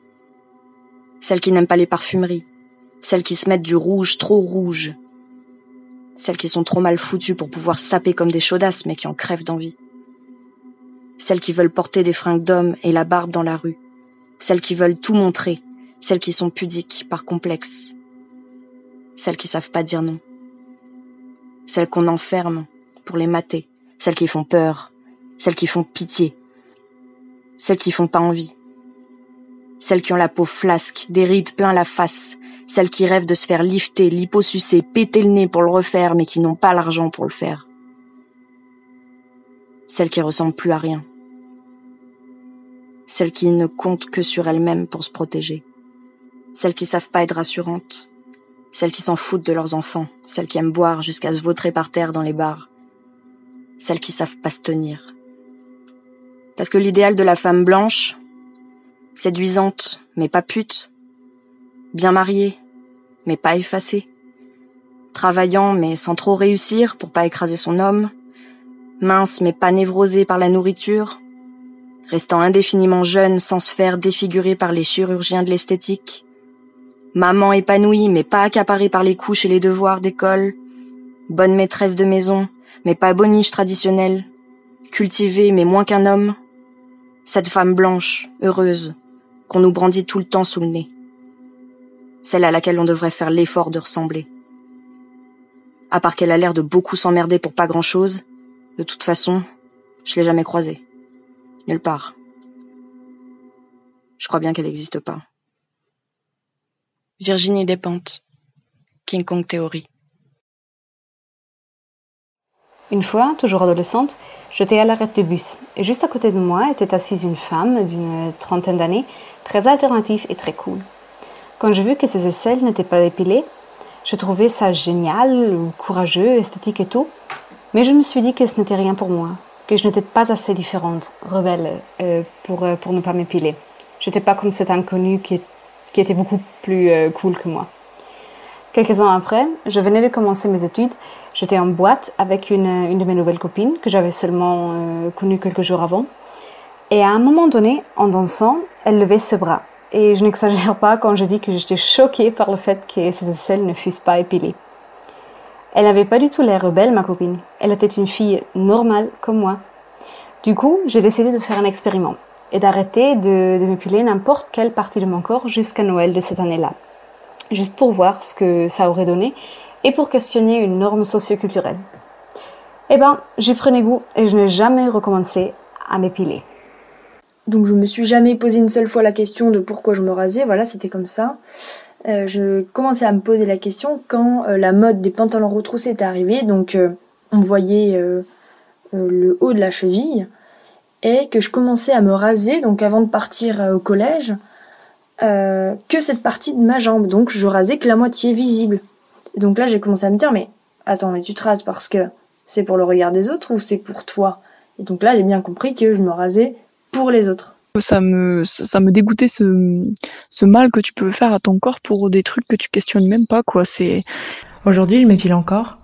celles qui n'aiment pas les parfumeries, celles qui se mettent du rouge trop rouge, celles qui sont trop mal foutues pour pouvoir saper comme des chaudasses mais qui en crèvent d'envie, celles qui veulent porter des fringues d'hommes et la barbe dans la rue, celles qui veulent tout montrer, celles qui sont pudiques par complexe, celles qui savent pas dire non, celles qu'on enferme pour les mater, celles qui font peur, celles qui font pitié, celles qui font pas envie, celles qui ont la peau flasque, des rides plein la face, celles qui rêvent de se faire lifter, liposucer, péter le nez pour le refaire mais qui n'ont pas l'argent pour le faire, celles qui ressemblent plus à rien, celles qui ne comptent que sur elles-mêmes pour se protéger, celles qui savent pas être rassurantes, celles qui s'en foutent de leurs enfants, celles qui aiment boire jusqu'à se vautrer par terre dans les bars, celles qui savent pas se tenir. Parce que l'idéal de la femme blanche, séduisante mais pas pute, bien mariée mais pas effacée, travaillant mais sans trop réussir pour pas écraser son homme, mince mais pas névrosée par la nourriture, restant indéfiniment jeune sans se faire défigurer par les chirurgiens de l'esthétique, maman épanouie mais pas accaparée par les couches et les devoirs d'école, bonne maîtresse de maison mais pas boniche traditionnelle, cultivée mais moins qu'un homme, cette femme blanche, heureuse, qu'on nous brandit tout le temps sous le nez, celle à laquelle on devrait faire l'effort de ressembler. À part qu'elle a l'air de beaucoup s'emmerder pour pas grand-chose, de toute façon, je l'ai jamais croisée. Nulle part. Je crois bien qu'elle n'existe pas. Virginie Despentes, King Kong Theory. Une fois, toujours adolescente, j'étais à l'arrêt de bus et juste à côté de moi était assise une femme d'une trentaine d'années, très alternative et très cool. Quand j'ai vu que ses aisselles n'étaient pas épilées, je trouvais ça génial, courageux, esthétique et tout, mais je me suis dit que ce n'était rien pour moi, que je n'étais pas assez différente, rebelle, pour ne pas m'épiler. Je n'étais pas comme cet inconnu qui était beaucoup plus cool que moi. Quelques ans après, je venais de commencer mes études. J'étais en boîte avec une de mes nouvelles copines que j'avais seulement connue quelques jours avant. Et à un moment donné, en dansant, elle levait ses bras. Et je n'exagère pas quand je dis que j'étais choquée par le fait que ses aisselles ne fussent pas épilées. Elle n'avait pas du tout l'air rebelle, ma copine. Elle était une fille normale comme moi. Du coup, j'ai décidé de faire un expériment et d'arrêter de m'épiler n'importe quelle partie de mon corps jusqu'à Noël de cette année-là. Juste pour voir ce que ça aurait donné et pour questionner une norme socio-culturelle. Eh ben, j'y prenais goût et je n'ai jamais recommencé à m'épiler. Donc je me suis jamais posé une seule fois la question de pourquoi je me rasais, voilà, c'était comme ça. Je commençais à me poser la question quand la mode des pantalons retroussés est arrivée, donc on voyait le haut de la cheville, et que je commençais à me raser, donc avant de partir au collège, que cette partie de ma jambe, donc je rasais que la moitié visible. Et donc là j'ai commencé à me dire, mais attends, mais tu te rases parce que c'est pour le regard des autres ou c'est pour toi? Et donc là j'ai bien compris que je me rasais pour les autres. Ça me dégoûtait ce mal que tu peux faire à ton corps pour des trucs que tu questionnes même pas, quoi. Aujourd'hui, je m'épile encore.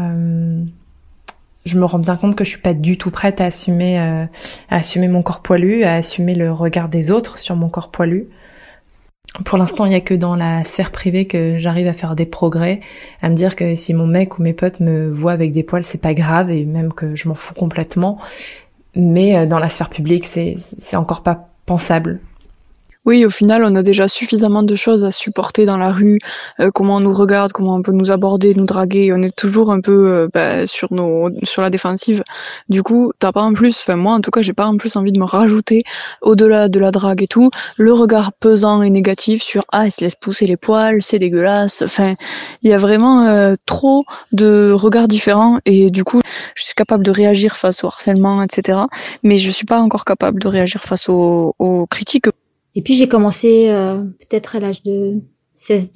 Je me rends bien compte que je suis pas du tout prête à assumer mon corps poilu, à assumer le regard des autres sur mon corps poilu. Pour l'instant, il y a que dans la sphère privée que j'arrive à faire des progrès, à me dire que si mon mec ou mes potes me voient avec des poils, c'est pas grave et même que je m'en fous complètement. Mais dans la sphère publique, c'est encore pas pensable. Oui, au final, on a déjà suffisamment de choses à supporter dans la rue, comment on nous regarde, comment on peut nous aborder, nous draguer, on est toujours un peu sur la défensive. Du coup, t'as pas en plus, enfin moi en tout cas, j'ai pas en plus envie de me rajouter au-delà de la drague et tout, le regard pesant et négatif sur elle se laisse pousser les poils, c'est dégueulasse. Enfin, il y a vraiment trop de regards différents et du coup, je suis capable de réagir face au harcèlement, etc. Mais je suis pas encore capable de réagir face aux critiques. Et puis j'ai commencé peut-être à l'âge de 16,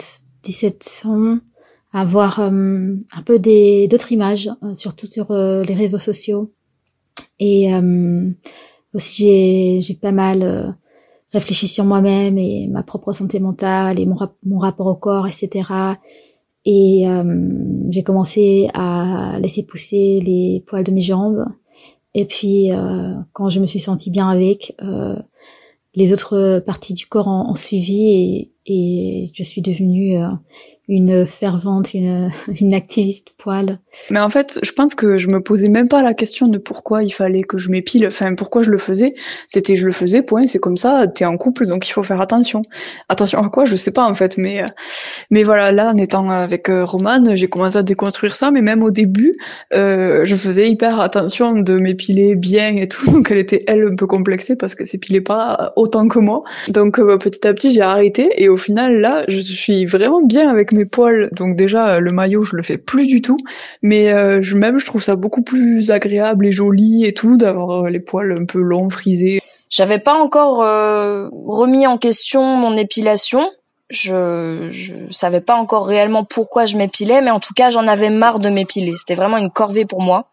17 ans à voir un peu d'autres images, surtout sur les réseaux sociaux. Et aussi j'ai pas mal réfléchi sur moi-même et ma propre santé mentale et mon rapport au corps, etc. Et j'ai commencé à laisser pousser les poils de mes jambes. Et puis quand je me suis sentie bien avec, les autres parties du corps ont suivi et je suis devenue une fervente, une activiste poil. Mais en fait, je pense que je me posais même pas la question de pourquoi il fallait que je m'épile, enfin pourquoi je le faisais. C'était je le faisais, point, c'est comme ça, t'es en couple donc il faut faire attention. Attention à quoi, je sais pas en fait, mais voilà, là en étant avec Romane, j'ai commencé à déconstruire ça, mais même au début, je faisais hyper attention de m'épiler bien et tout, donc elle était un peu complexée parce qu'elle s'épilait pas autant que moi. Donc petit à petit j'ai arrêté et au final là, je suis vraiment bien avec mes poils, donc déjà le maillot je le fais plus du tout, mais je trouve ça beaucoup plus agréable et joli et tout d'avoir les poils un peu longs, frisés. J'avais pas encore remis en question mon épilation, je savais pas encore réellement pourquoi je m'épilais, mais en tout cas j'en avais marre de m'épiler, c'était vraiment une corvée pour moi.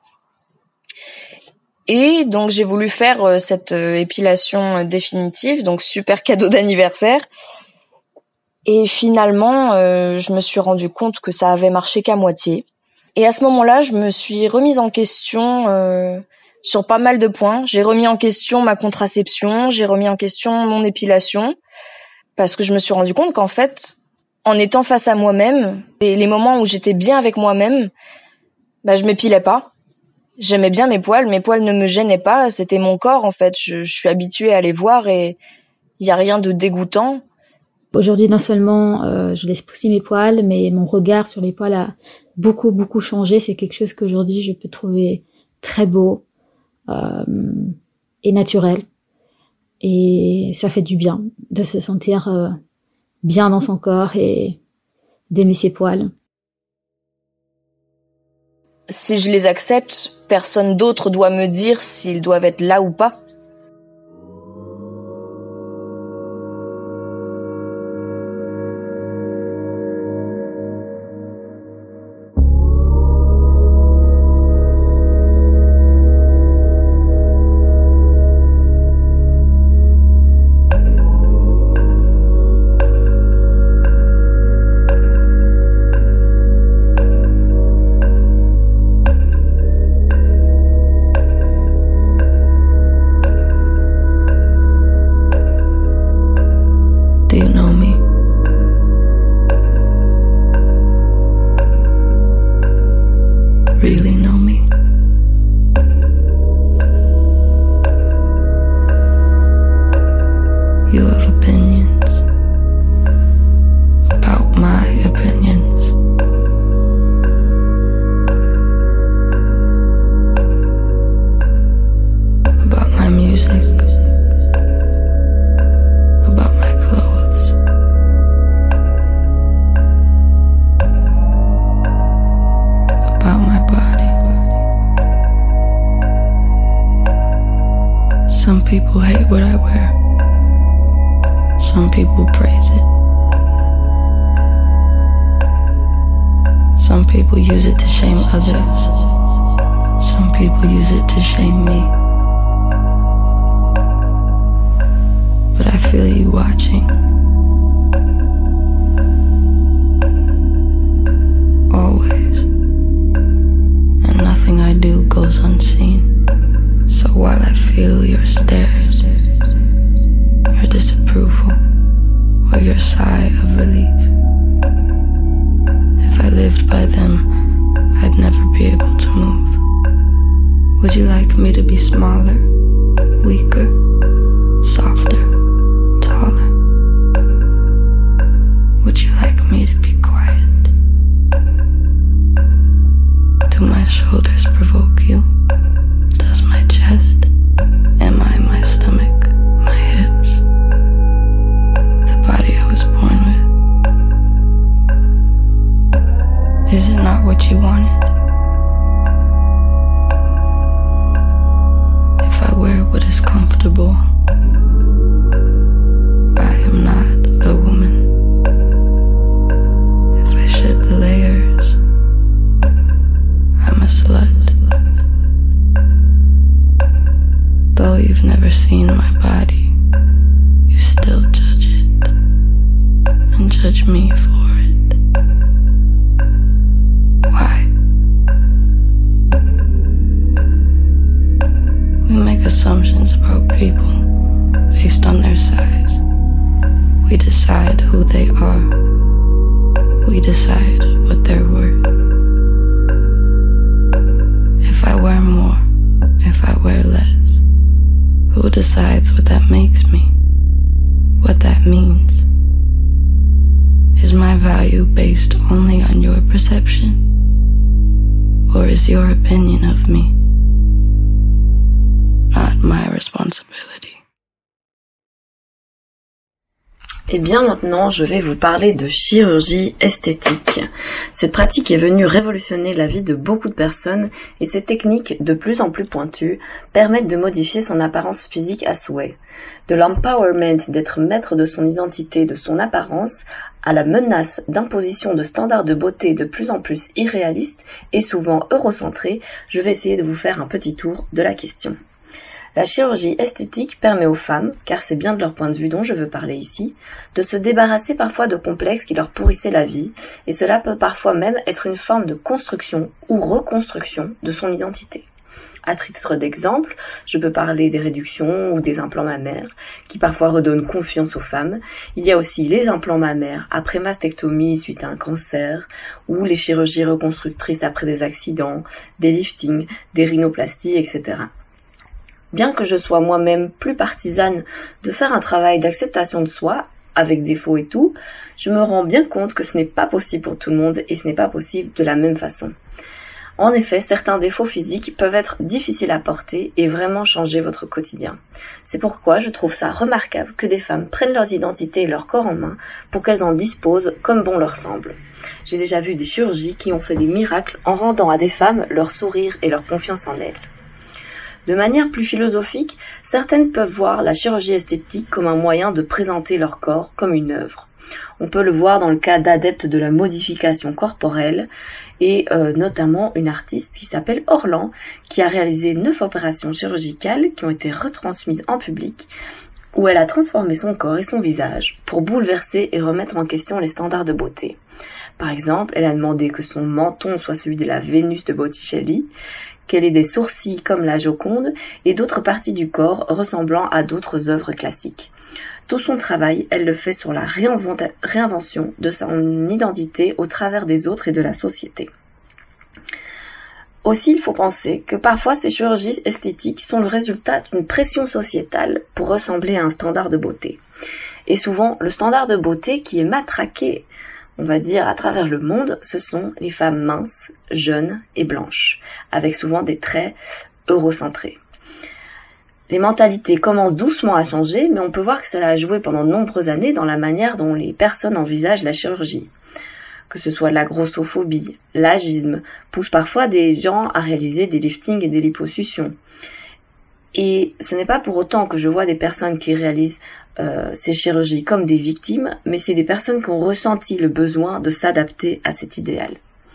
Et donc j'ai voulu faire cette épilation définitive, donc super cadeau d'anniversaire. Et finalement, je me suis rendu compte que ça avait marché qu'à moitié. Et à ce moment-là, je me suis remise en question sur pas mal de points. J'ai remis en question ma contraception, j'ai remis en question mon épilation, parce que je me suis rendu compte qu'en fait, en étant face à moi-même, et les moments où j'étais bien avec moi-même, je m'épilais pas. J'aimais bien mes poils ne me gênaient pas, c'était mon corps en fait. Je suis habituée à les voir et il y a rien de dégoûtant. Aujourd'hui, non seulement je laisse pousser mes poils, mais mon regard sur les poils a beaucoup changé. C'est quelque chose qu'aujourd'hui je peux trouver très beau et naturel. Et ça fait du bien de se sentir bien dans son corps et d'aimer ses poils. Si je les accepte, personne d'autre doit me dire s'ils doivent être là ou pas. really know me. You have opinions about my opinions. About my music. About my clothes. About my body. Some people hate what I wear. Some people praise it. Some people use it to shame others. Some people use it to shame me. But I feel you watching. Always. And nothing I do goes unseen. So while I feel your stares, your disapproval, or your sigh of relief, if I lived by them, I'd never be able to move. Would you like me to be smaller, weaker, softer, taller? Would you like me to be quiet? Do my shoulders provoke you? Does my chest? Am I my stomach? My hips? The body I was born with? Is it not what you wanted? If I wear what is comfortable, I am not a woman. If I shed the layers, I'm a slut. Though you've never seen my body, you still judge it, and judge me for it. Why? We make assumptions about people based on their size. We decide who they are. We decide what they're worth. If I wear more, if I wear less, who decides what that makes me? What that means? Is my value based only on your perception? Or is your opinion of me not my responsibility? Et bien maintenant, je vais vous parler de chirurgie esthétique. Cette pratique est venue révolutionner la vie de beaucoup de personnes et ces techniques, de plus en plus pointues, permettent de modifier son apparence physique à souhait. De l'empowerment d'être maître de son identité, de son apparence, à la menace d'imposition de standards de beauté de plus en plus irréalistes et souvent eurocentrés, je vais essayer de vous faire un petit tour de la question. La chirurgie esthétique permet aux femmes, car c'est bien de leur point de vue dont je veux parler ici, de se débarrasser parfois de complexes qui leur pourrissaient la vie, et cela peut parfois même être une forme de construction ou reconstruction de son identité. À titre d'exemple, je peux parler des réductions ou des implants mammaires, qui parfois redonnent confiance aux femmes. Il y a aussi les implants mammaires après mastectomie suite à un cancer, ou les chirurgies reconstructrices après des accidents, des liftings, des rhinoplasties, etc. Bien que je sois moi-même plus partisane de faire un travail d'acceptation de soi, avec défauts et tout, je me rends bien compte que ce n'est pas possible pour tout le monde et ce n'est pas possible de la même façon. En effet, certains défauts physiques peuvent être difficiles à porter et vraiment changer votre quotidien. C'est pourquoi je trouve ça remarquable que des femmes prennent leurs identités et leur corps en main pour qu'elles en disposent comme bon leur semble. J'ai déjà vu des chirurgies qui ont fait des miracles en rendant à des femmes leur sourire et leur confiance en elles. De manière plus philosophique, certaines peuvent voir la chirurgie esthétique comme un moyen de présenter leur corps comme une œuvre. On peut le voir dans le cas d'adeptes de la modification corporelle et notamment une artiste qui s'appelle Orlan qui a réalisé 9 opérations chirurgicales qui ont été retransmises en public où elle a transformé son corps et son visage pour bouleverser et remettre en question les standards de beauté. Par exemple, elle a demandé que son menton soit celui de la Vénus de Botticelli, qu'elle ait des sourcils comme la Joconde et d'autres parties du corps ressemblant à d'autres œuvres classiques. Tout son travail, elle le fait sur la réinvention de son identité au travers des autres et de la société. Aussi, il faut penser que parfois ces chirurgies esthétiques sont le résultat d'une pression sociétale pour ressembler à un standard de beauté. Et souvent, le standard de beauté qui est matraqué, on va dire, à travers le monde, ce sont les femmes minces, jeunes et blanches, avec souvent des traits eurocentrés. Les mentalités commencent doucement à changer, mais on peut voir que ça a joué pendant de nombreuses années dans la manière dont les personnes envisagent la chirurgie. Que ce soit la grossophobie, l'agisme, pousse parfois des gens à réaliser des liftings et des liposuctions. Et ce n'est pas pour autant que je vois des personnes qui réalisent ces chirurgies comme des victimes, mais c'est des personnes qui ont ressenti le besoin de s'adapter à cet idéal.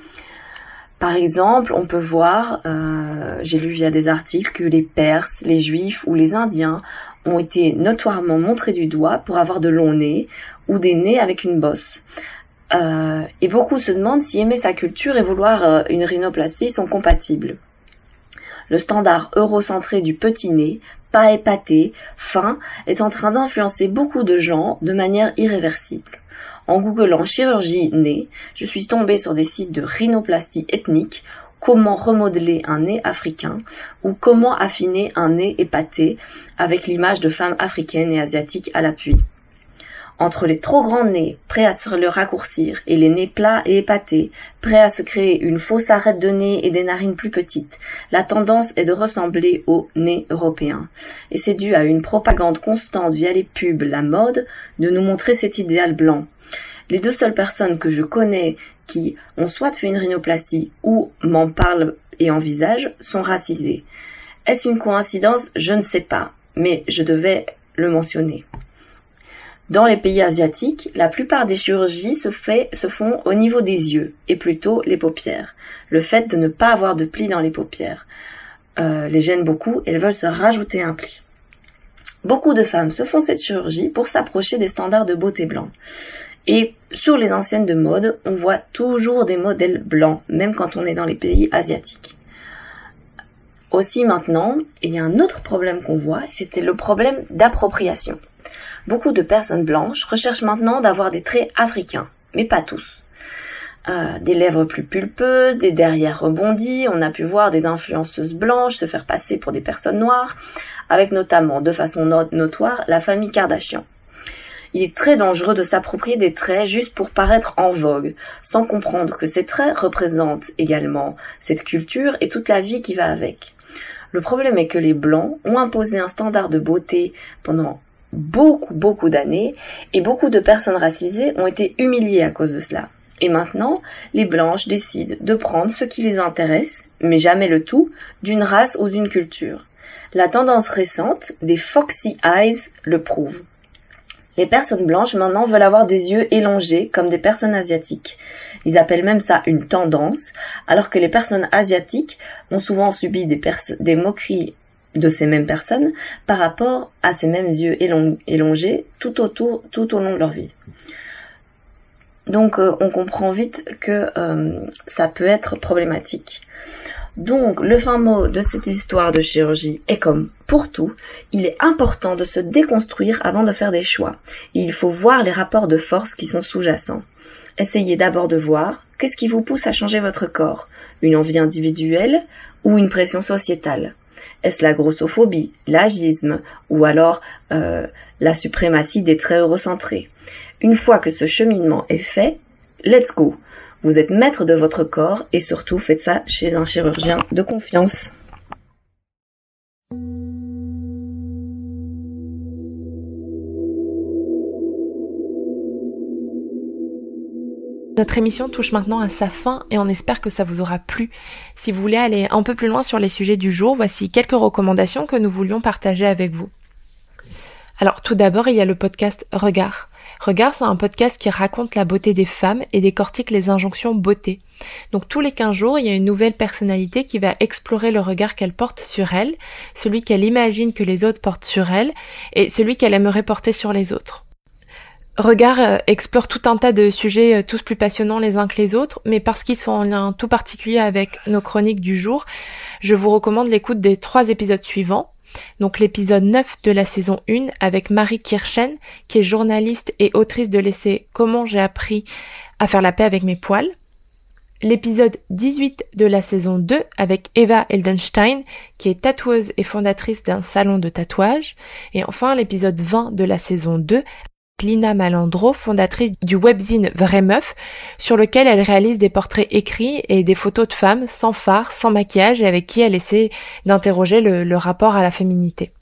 Par exemple, on peut voir, j'ai lu via des articles, que les Perses, les Juifs ou les Indiens ont été notoirement montrés du doigt pour avoir de longs nez ou des nez avec une bosse. Et beaucoup se demandent si aimer sa culture et vouloir une rhinoplastie sont compatibles. Le standard eurocentré du petit nez, pas épaté, fin, est en train d'influencer beaucoup de gens de manière irréversible. En googlant chirurgie nez, je suis tombée sur des sites de rhinoplastie ethnique, comment remodeler un nez africain ou comment affiner un nez épaté avec l'image de femmes africaines et asiatiques à l'appui. Entre les trop grands nez, prêts à se le raccourcir, et les nez plats et épatés, prêts à se créer une fausse arête de nez et des narines plus petites, la tendance est de ressembler au nez européen. Et c'est dû à une propagande constante via les pubs, la mode, de nous montrer cet idéal blanc. Les deux seules personnes que je connais qui ont soit fait une rhinoplastie ou m'en parlent et envisagent sont racisées. Est-ce une coïncidence? Je ne sais pas, mais je devais le mentionner. Dans les pays asiatiques, la plupart des chirurgies se font au niveau des yeux, et plutôt les paupières. Le fait de ne pas avoir de plis dans les paupières les gêne beaucoup et elles veulent se rajouter un pli. Beaucoup de femmes se font cette chirurgie pour s'approcher des standards de beauté blancs. Et sur les enseignes de mode, on voit toujours des modèles blancs, même quand on est dans les pays asiatiques. Aussi maintenant, il y a un autre problème qu'on voit, c'était le problème d'appropriation. Beaucoup de personnes blanches recherchent maintenant d'avoir des traits africains, mais pas tous. Des lèvres plus pulpeuses, des derrières rebondis, on a pu voir des influenceuses blanches se faire passer pour des personnes noires, avec notamment, de façon notoire, la famille Kardashian. Il est très dangereux de s'approprier des traits juste pour paraître en vogue, sans comprendre que ces traits représentent également cette culture et toute la vie qui va avec. Le problème est que les Blancs ont imposé un standard de beauté pendant beaucoup d'années et beaucoup de personnes racisées ont été humiliées à cause de cela. Et maintenant, les Blanches décident de prendre ce qui les intéresse, mais jamais le tout, d'une race ou d'une culture. La tendance récente des Foxy Eyes le prouve. Les personnes blanches maintenant veulent avoir des yeux élongés comme des personnes asiatiques. Ils appellent même ça une tendance, alors que les personnes asiatiques ont souvent subi des moqueries de ces mêmes personnes par rapport à ces mêmes yeux élongés tout au long de leur vie. Donc on comprend vite que ça peut être problématique. Donc, le fin mot de cette histoire de chirurgie est comme pour tout, il est important de se déconstruire avant de faire des choix. Et il faut voir les rapports de force qui sont sous-jacents. Essayez d'abord de voir qu'est-ce qui vous pousse à changer votre corps. Une envie individuelle ou une pression sociétale? Est-ce la grossophobie, l'agisme ou alors la suprématie des traits eurocentrés? Une fois que ce cheminement est fait, let's go! Vous êtes maître de votre corps et surtout faites ça chez un chirurgien de confiance. Notre émission touche maintenant à sa fin et on espère que ça vous aura plu. Si vous voulez aller un peu plus loin sur les sujets du jour, voici quelques recommandations que nous voulions partager avec vous. Alors tout d'abord, il y a le podcast Regard. Regard, c'est un podcast qui raconte la beauté des femmes et décortique les injonctions beauté. Donc tous les 15 jours, il y a une nouvelle personnalité qui va explorer le regard qu'elle porte sur elle, celui qu'elle imagine que les autres portent sur elle et celui qu'elle aimerait porter sur les autres. Regard explore tout un tas de sujets tous plus passionnants les uns que les autres, mais parce qu'ils sont en lien tout particulier avec nos chroniques du jour, je vous recommande l'écoute des 3 épisodes suivants. Donc l'épisode 9 de la saison 1 avec Marie Kirchen, qui est journaliste et autrice de l'essai « Comment j'ai appris à faire la paix avec mes poils ». l'épisode 18 de la saison 2 avec Eva Eldenstein, qui est tatoueuse et fondatrice d'un salon de tatouage. Et enfin, l'épisode 20 de la saison 2, Lina Malandro, fondatrice du webzine Vraie Meuf, sur lequel elle réalise des portraits écrits et des photos de femmes sans fard, sans maquillage, et avec qui elle essaie d'interroger le rapport à la féminité.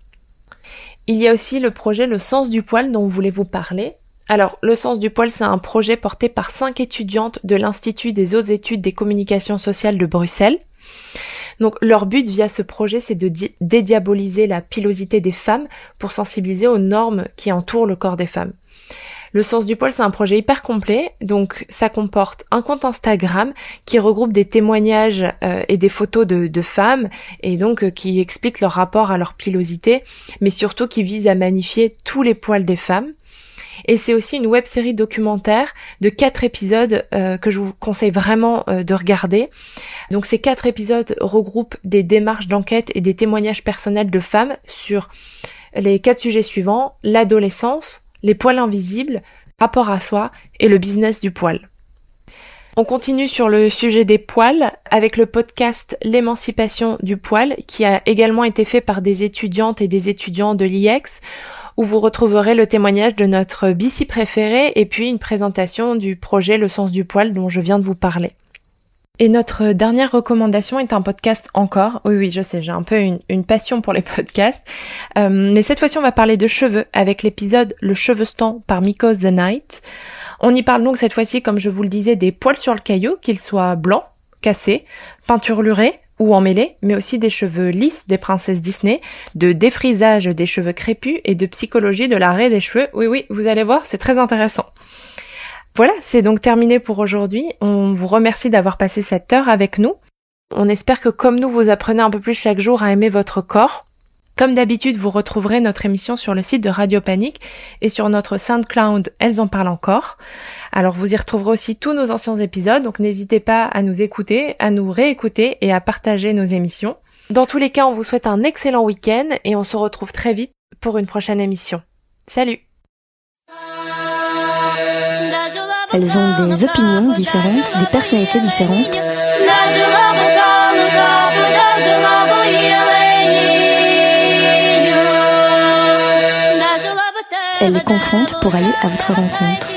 Il y a aussi le projet Le Sens du Poil dont on voulait vous parler. Alors, Le Sens du Poil, c'est un projet porté par 5 étudiantes de l'Institut des hautes études des communications sociales de Bruxelles. Donc, leur but via ce projet, c'est de dédiaboliser la pilosité des femmes pour sensibiliser aux normes qui entourent le corps des femmes. Le Sens du Poil, c'est un projet hyper complet, donc ça comporte un compte Instagram qui regroupe des témoignages et des photos de femmes, et donc qui expliquent leur rapport à leur pilosité, mais surtout qui vise à magnifier tous les poils des femmes. Et c'est aussi une web-série documentaire de 4 épisodes que je vous conseille vraiment de regarder. Donc ces 4 épisodes regroupent des démarches d'enquête et des témoignages personnels de femmes sur les 4 sujets suivants: l'adolescence, les poils invisibles, rapport à soi et le business du poil. On continue sur le sujet des poils avec le podcast L'émancipation du poil, qui a également été fait par des étudiantes et des étudiants de l'IEX, où vous retrouverez le témoignage de notre bici préférée et puis une présentation du projet Le Sens du Poil dont je viens de vous parler. Et notre dernière recommandation est un podcast encore. Oui, je sais, j'ai un peu une passion pour les podcasts. Mais cette fois-ci, on va parler de cheveux avec l'épisode Le Chevestan par Miko The Night. On y parle donc cette fois-ci, comme je vous le disais, des poils sur le caillou, qu'ils soient blancs, cassés, peinturlurés ou emmêlés, mais aussi des cheveux lisses des princesses Disney, de défrisage des cheveux crépus et de psychologie de l'arrêt des cheveux. Oui, vous allez voir, c'est très intéressant. Voilà, c'est donc terminé pour aujourd'hui. On vous remercie d'avoir passé cette heure avec nous. On espère que comme nous, vous apprenez un peu plus chaque jour à aimer votre corps. Comme d'habitude, vous retrouverez notre émission sur le site de Radio Panique et sur notre SoundCloud Elles en parlent encore. Alors vous y retrouverez aussi tous nos anciens épisodes, donc n'hésitez pas à nous écouter, à nous réécouter et à partager nos émissions. Dans tous les cas, on vous souhaite un excellent week-end et on se retrouve très vite pour une prochaine émission. Salut! Elles ont des opinions différentes, des personnalités différentes. Elles les confrontent pour aller à votre rencontre.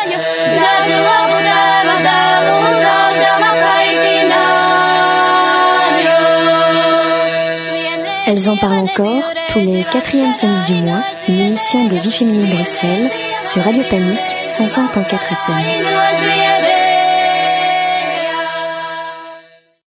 Elles en parlent encore tous les 4e samedis du mois, une émission de Vie féminine Bruxelles sur Radio Panique 105.4 FM.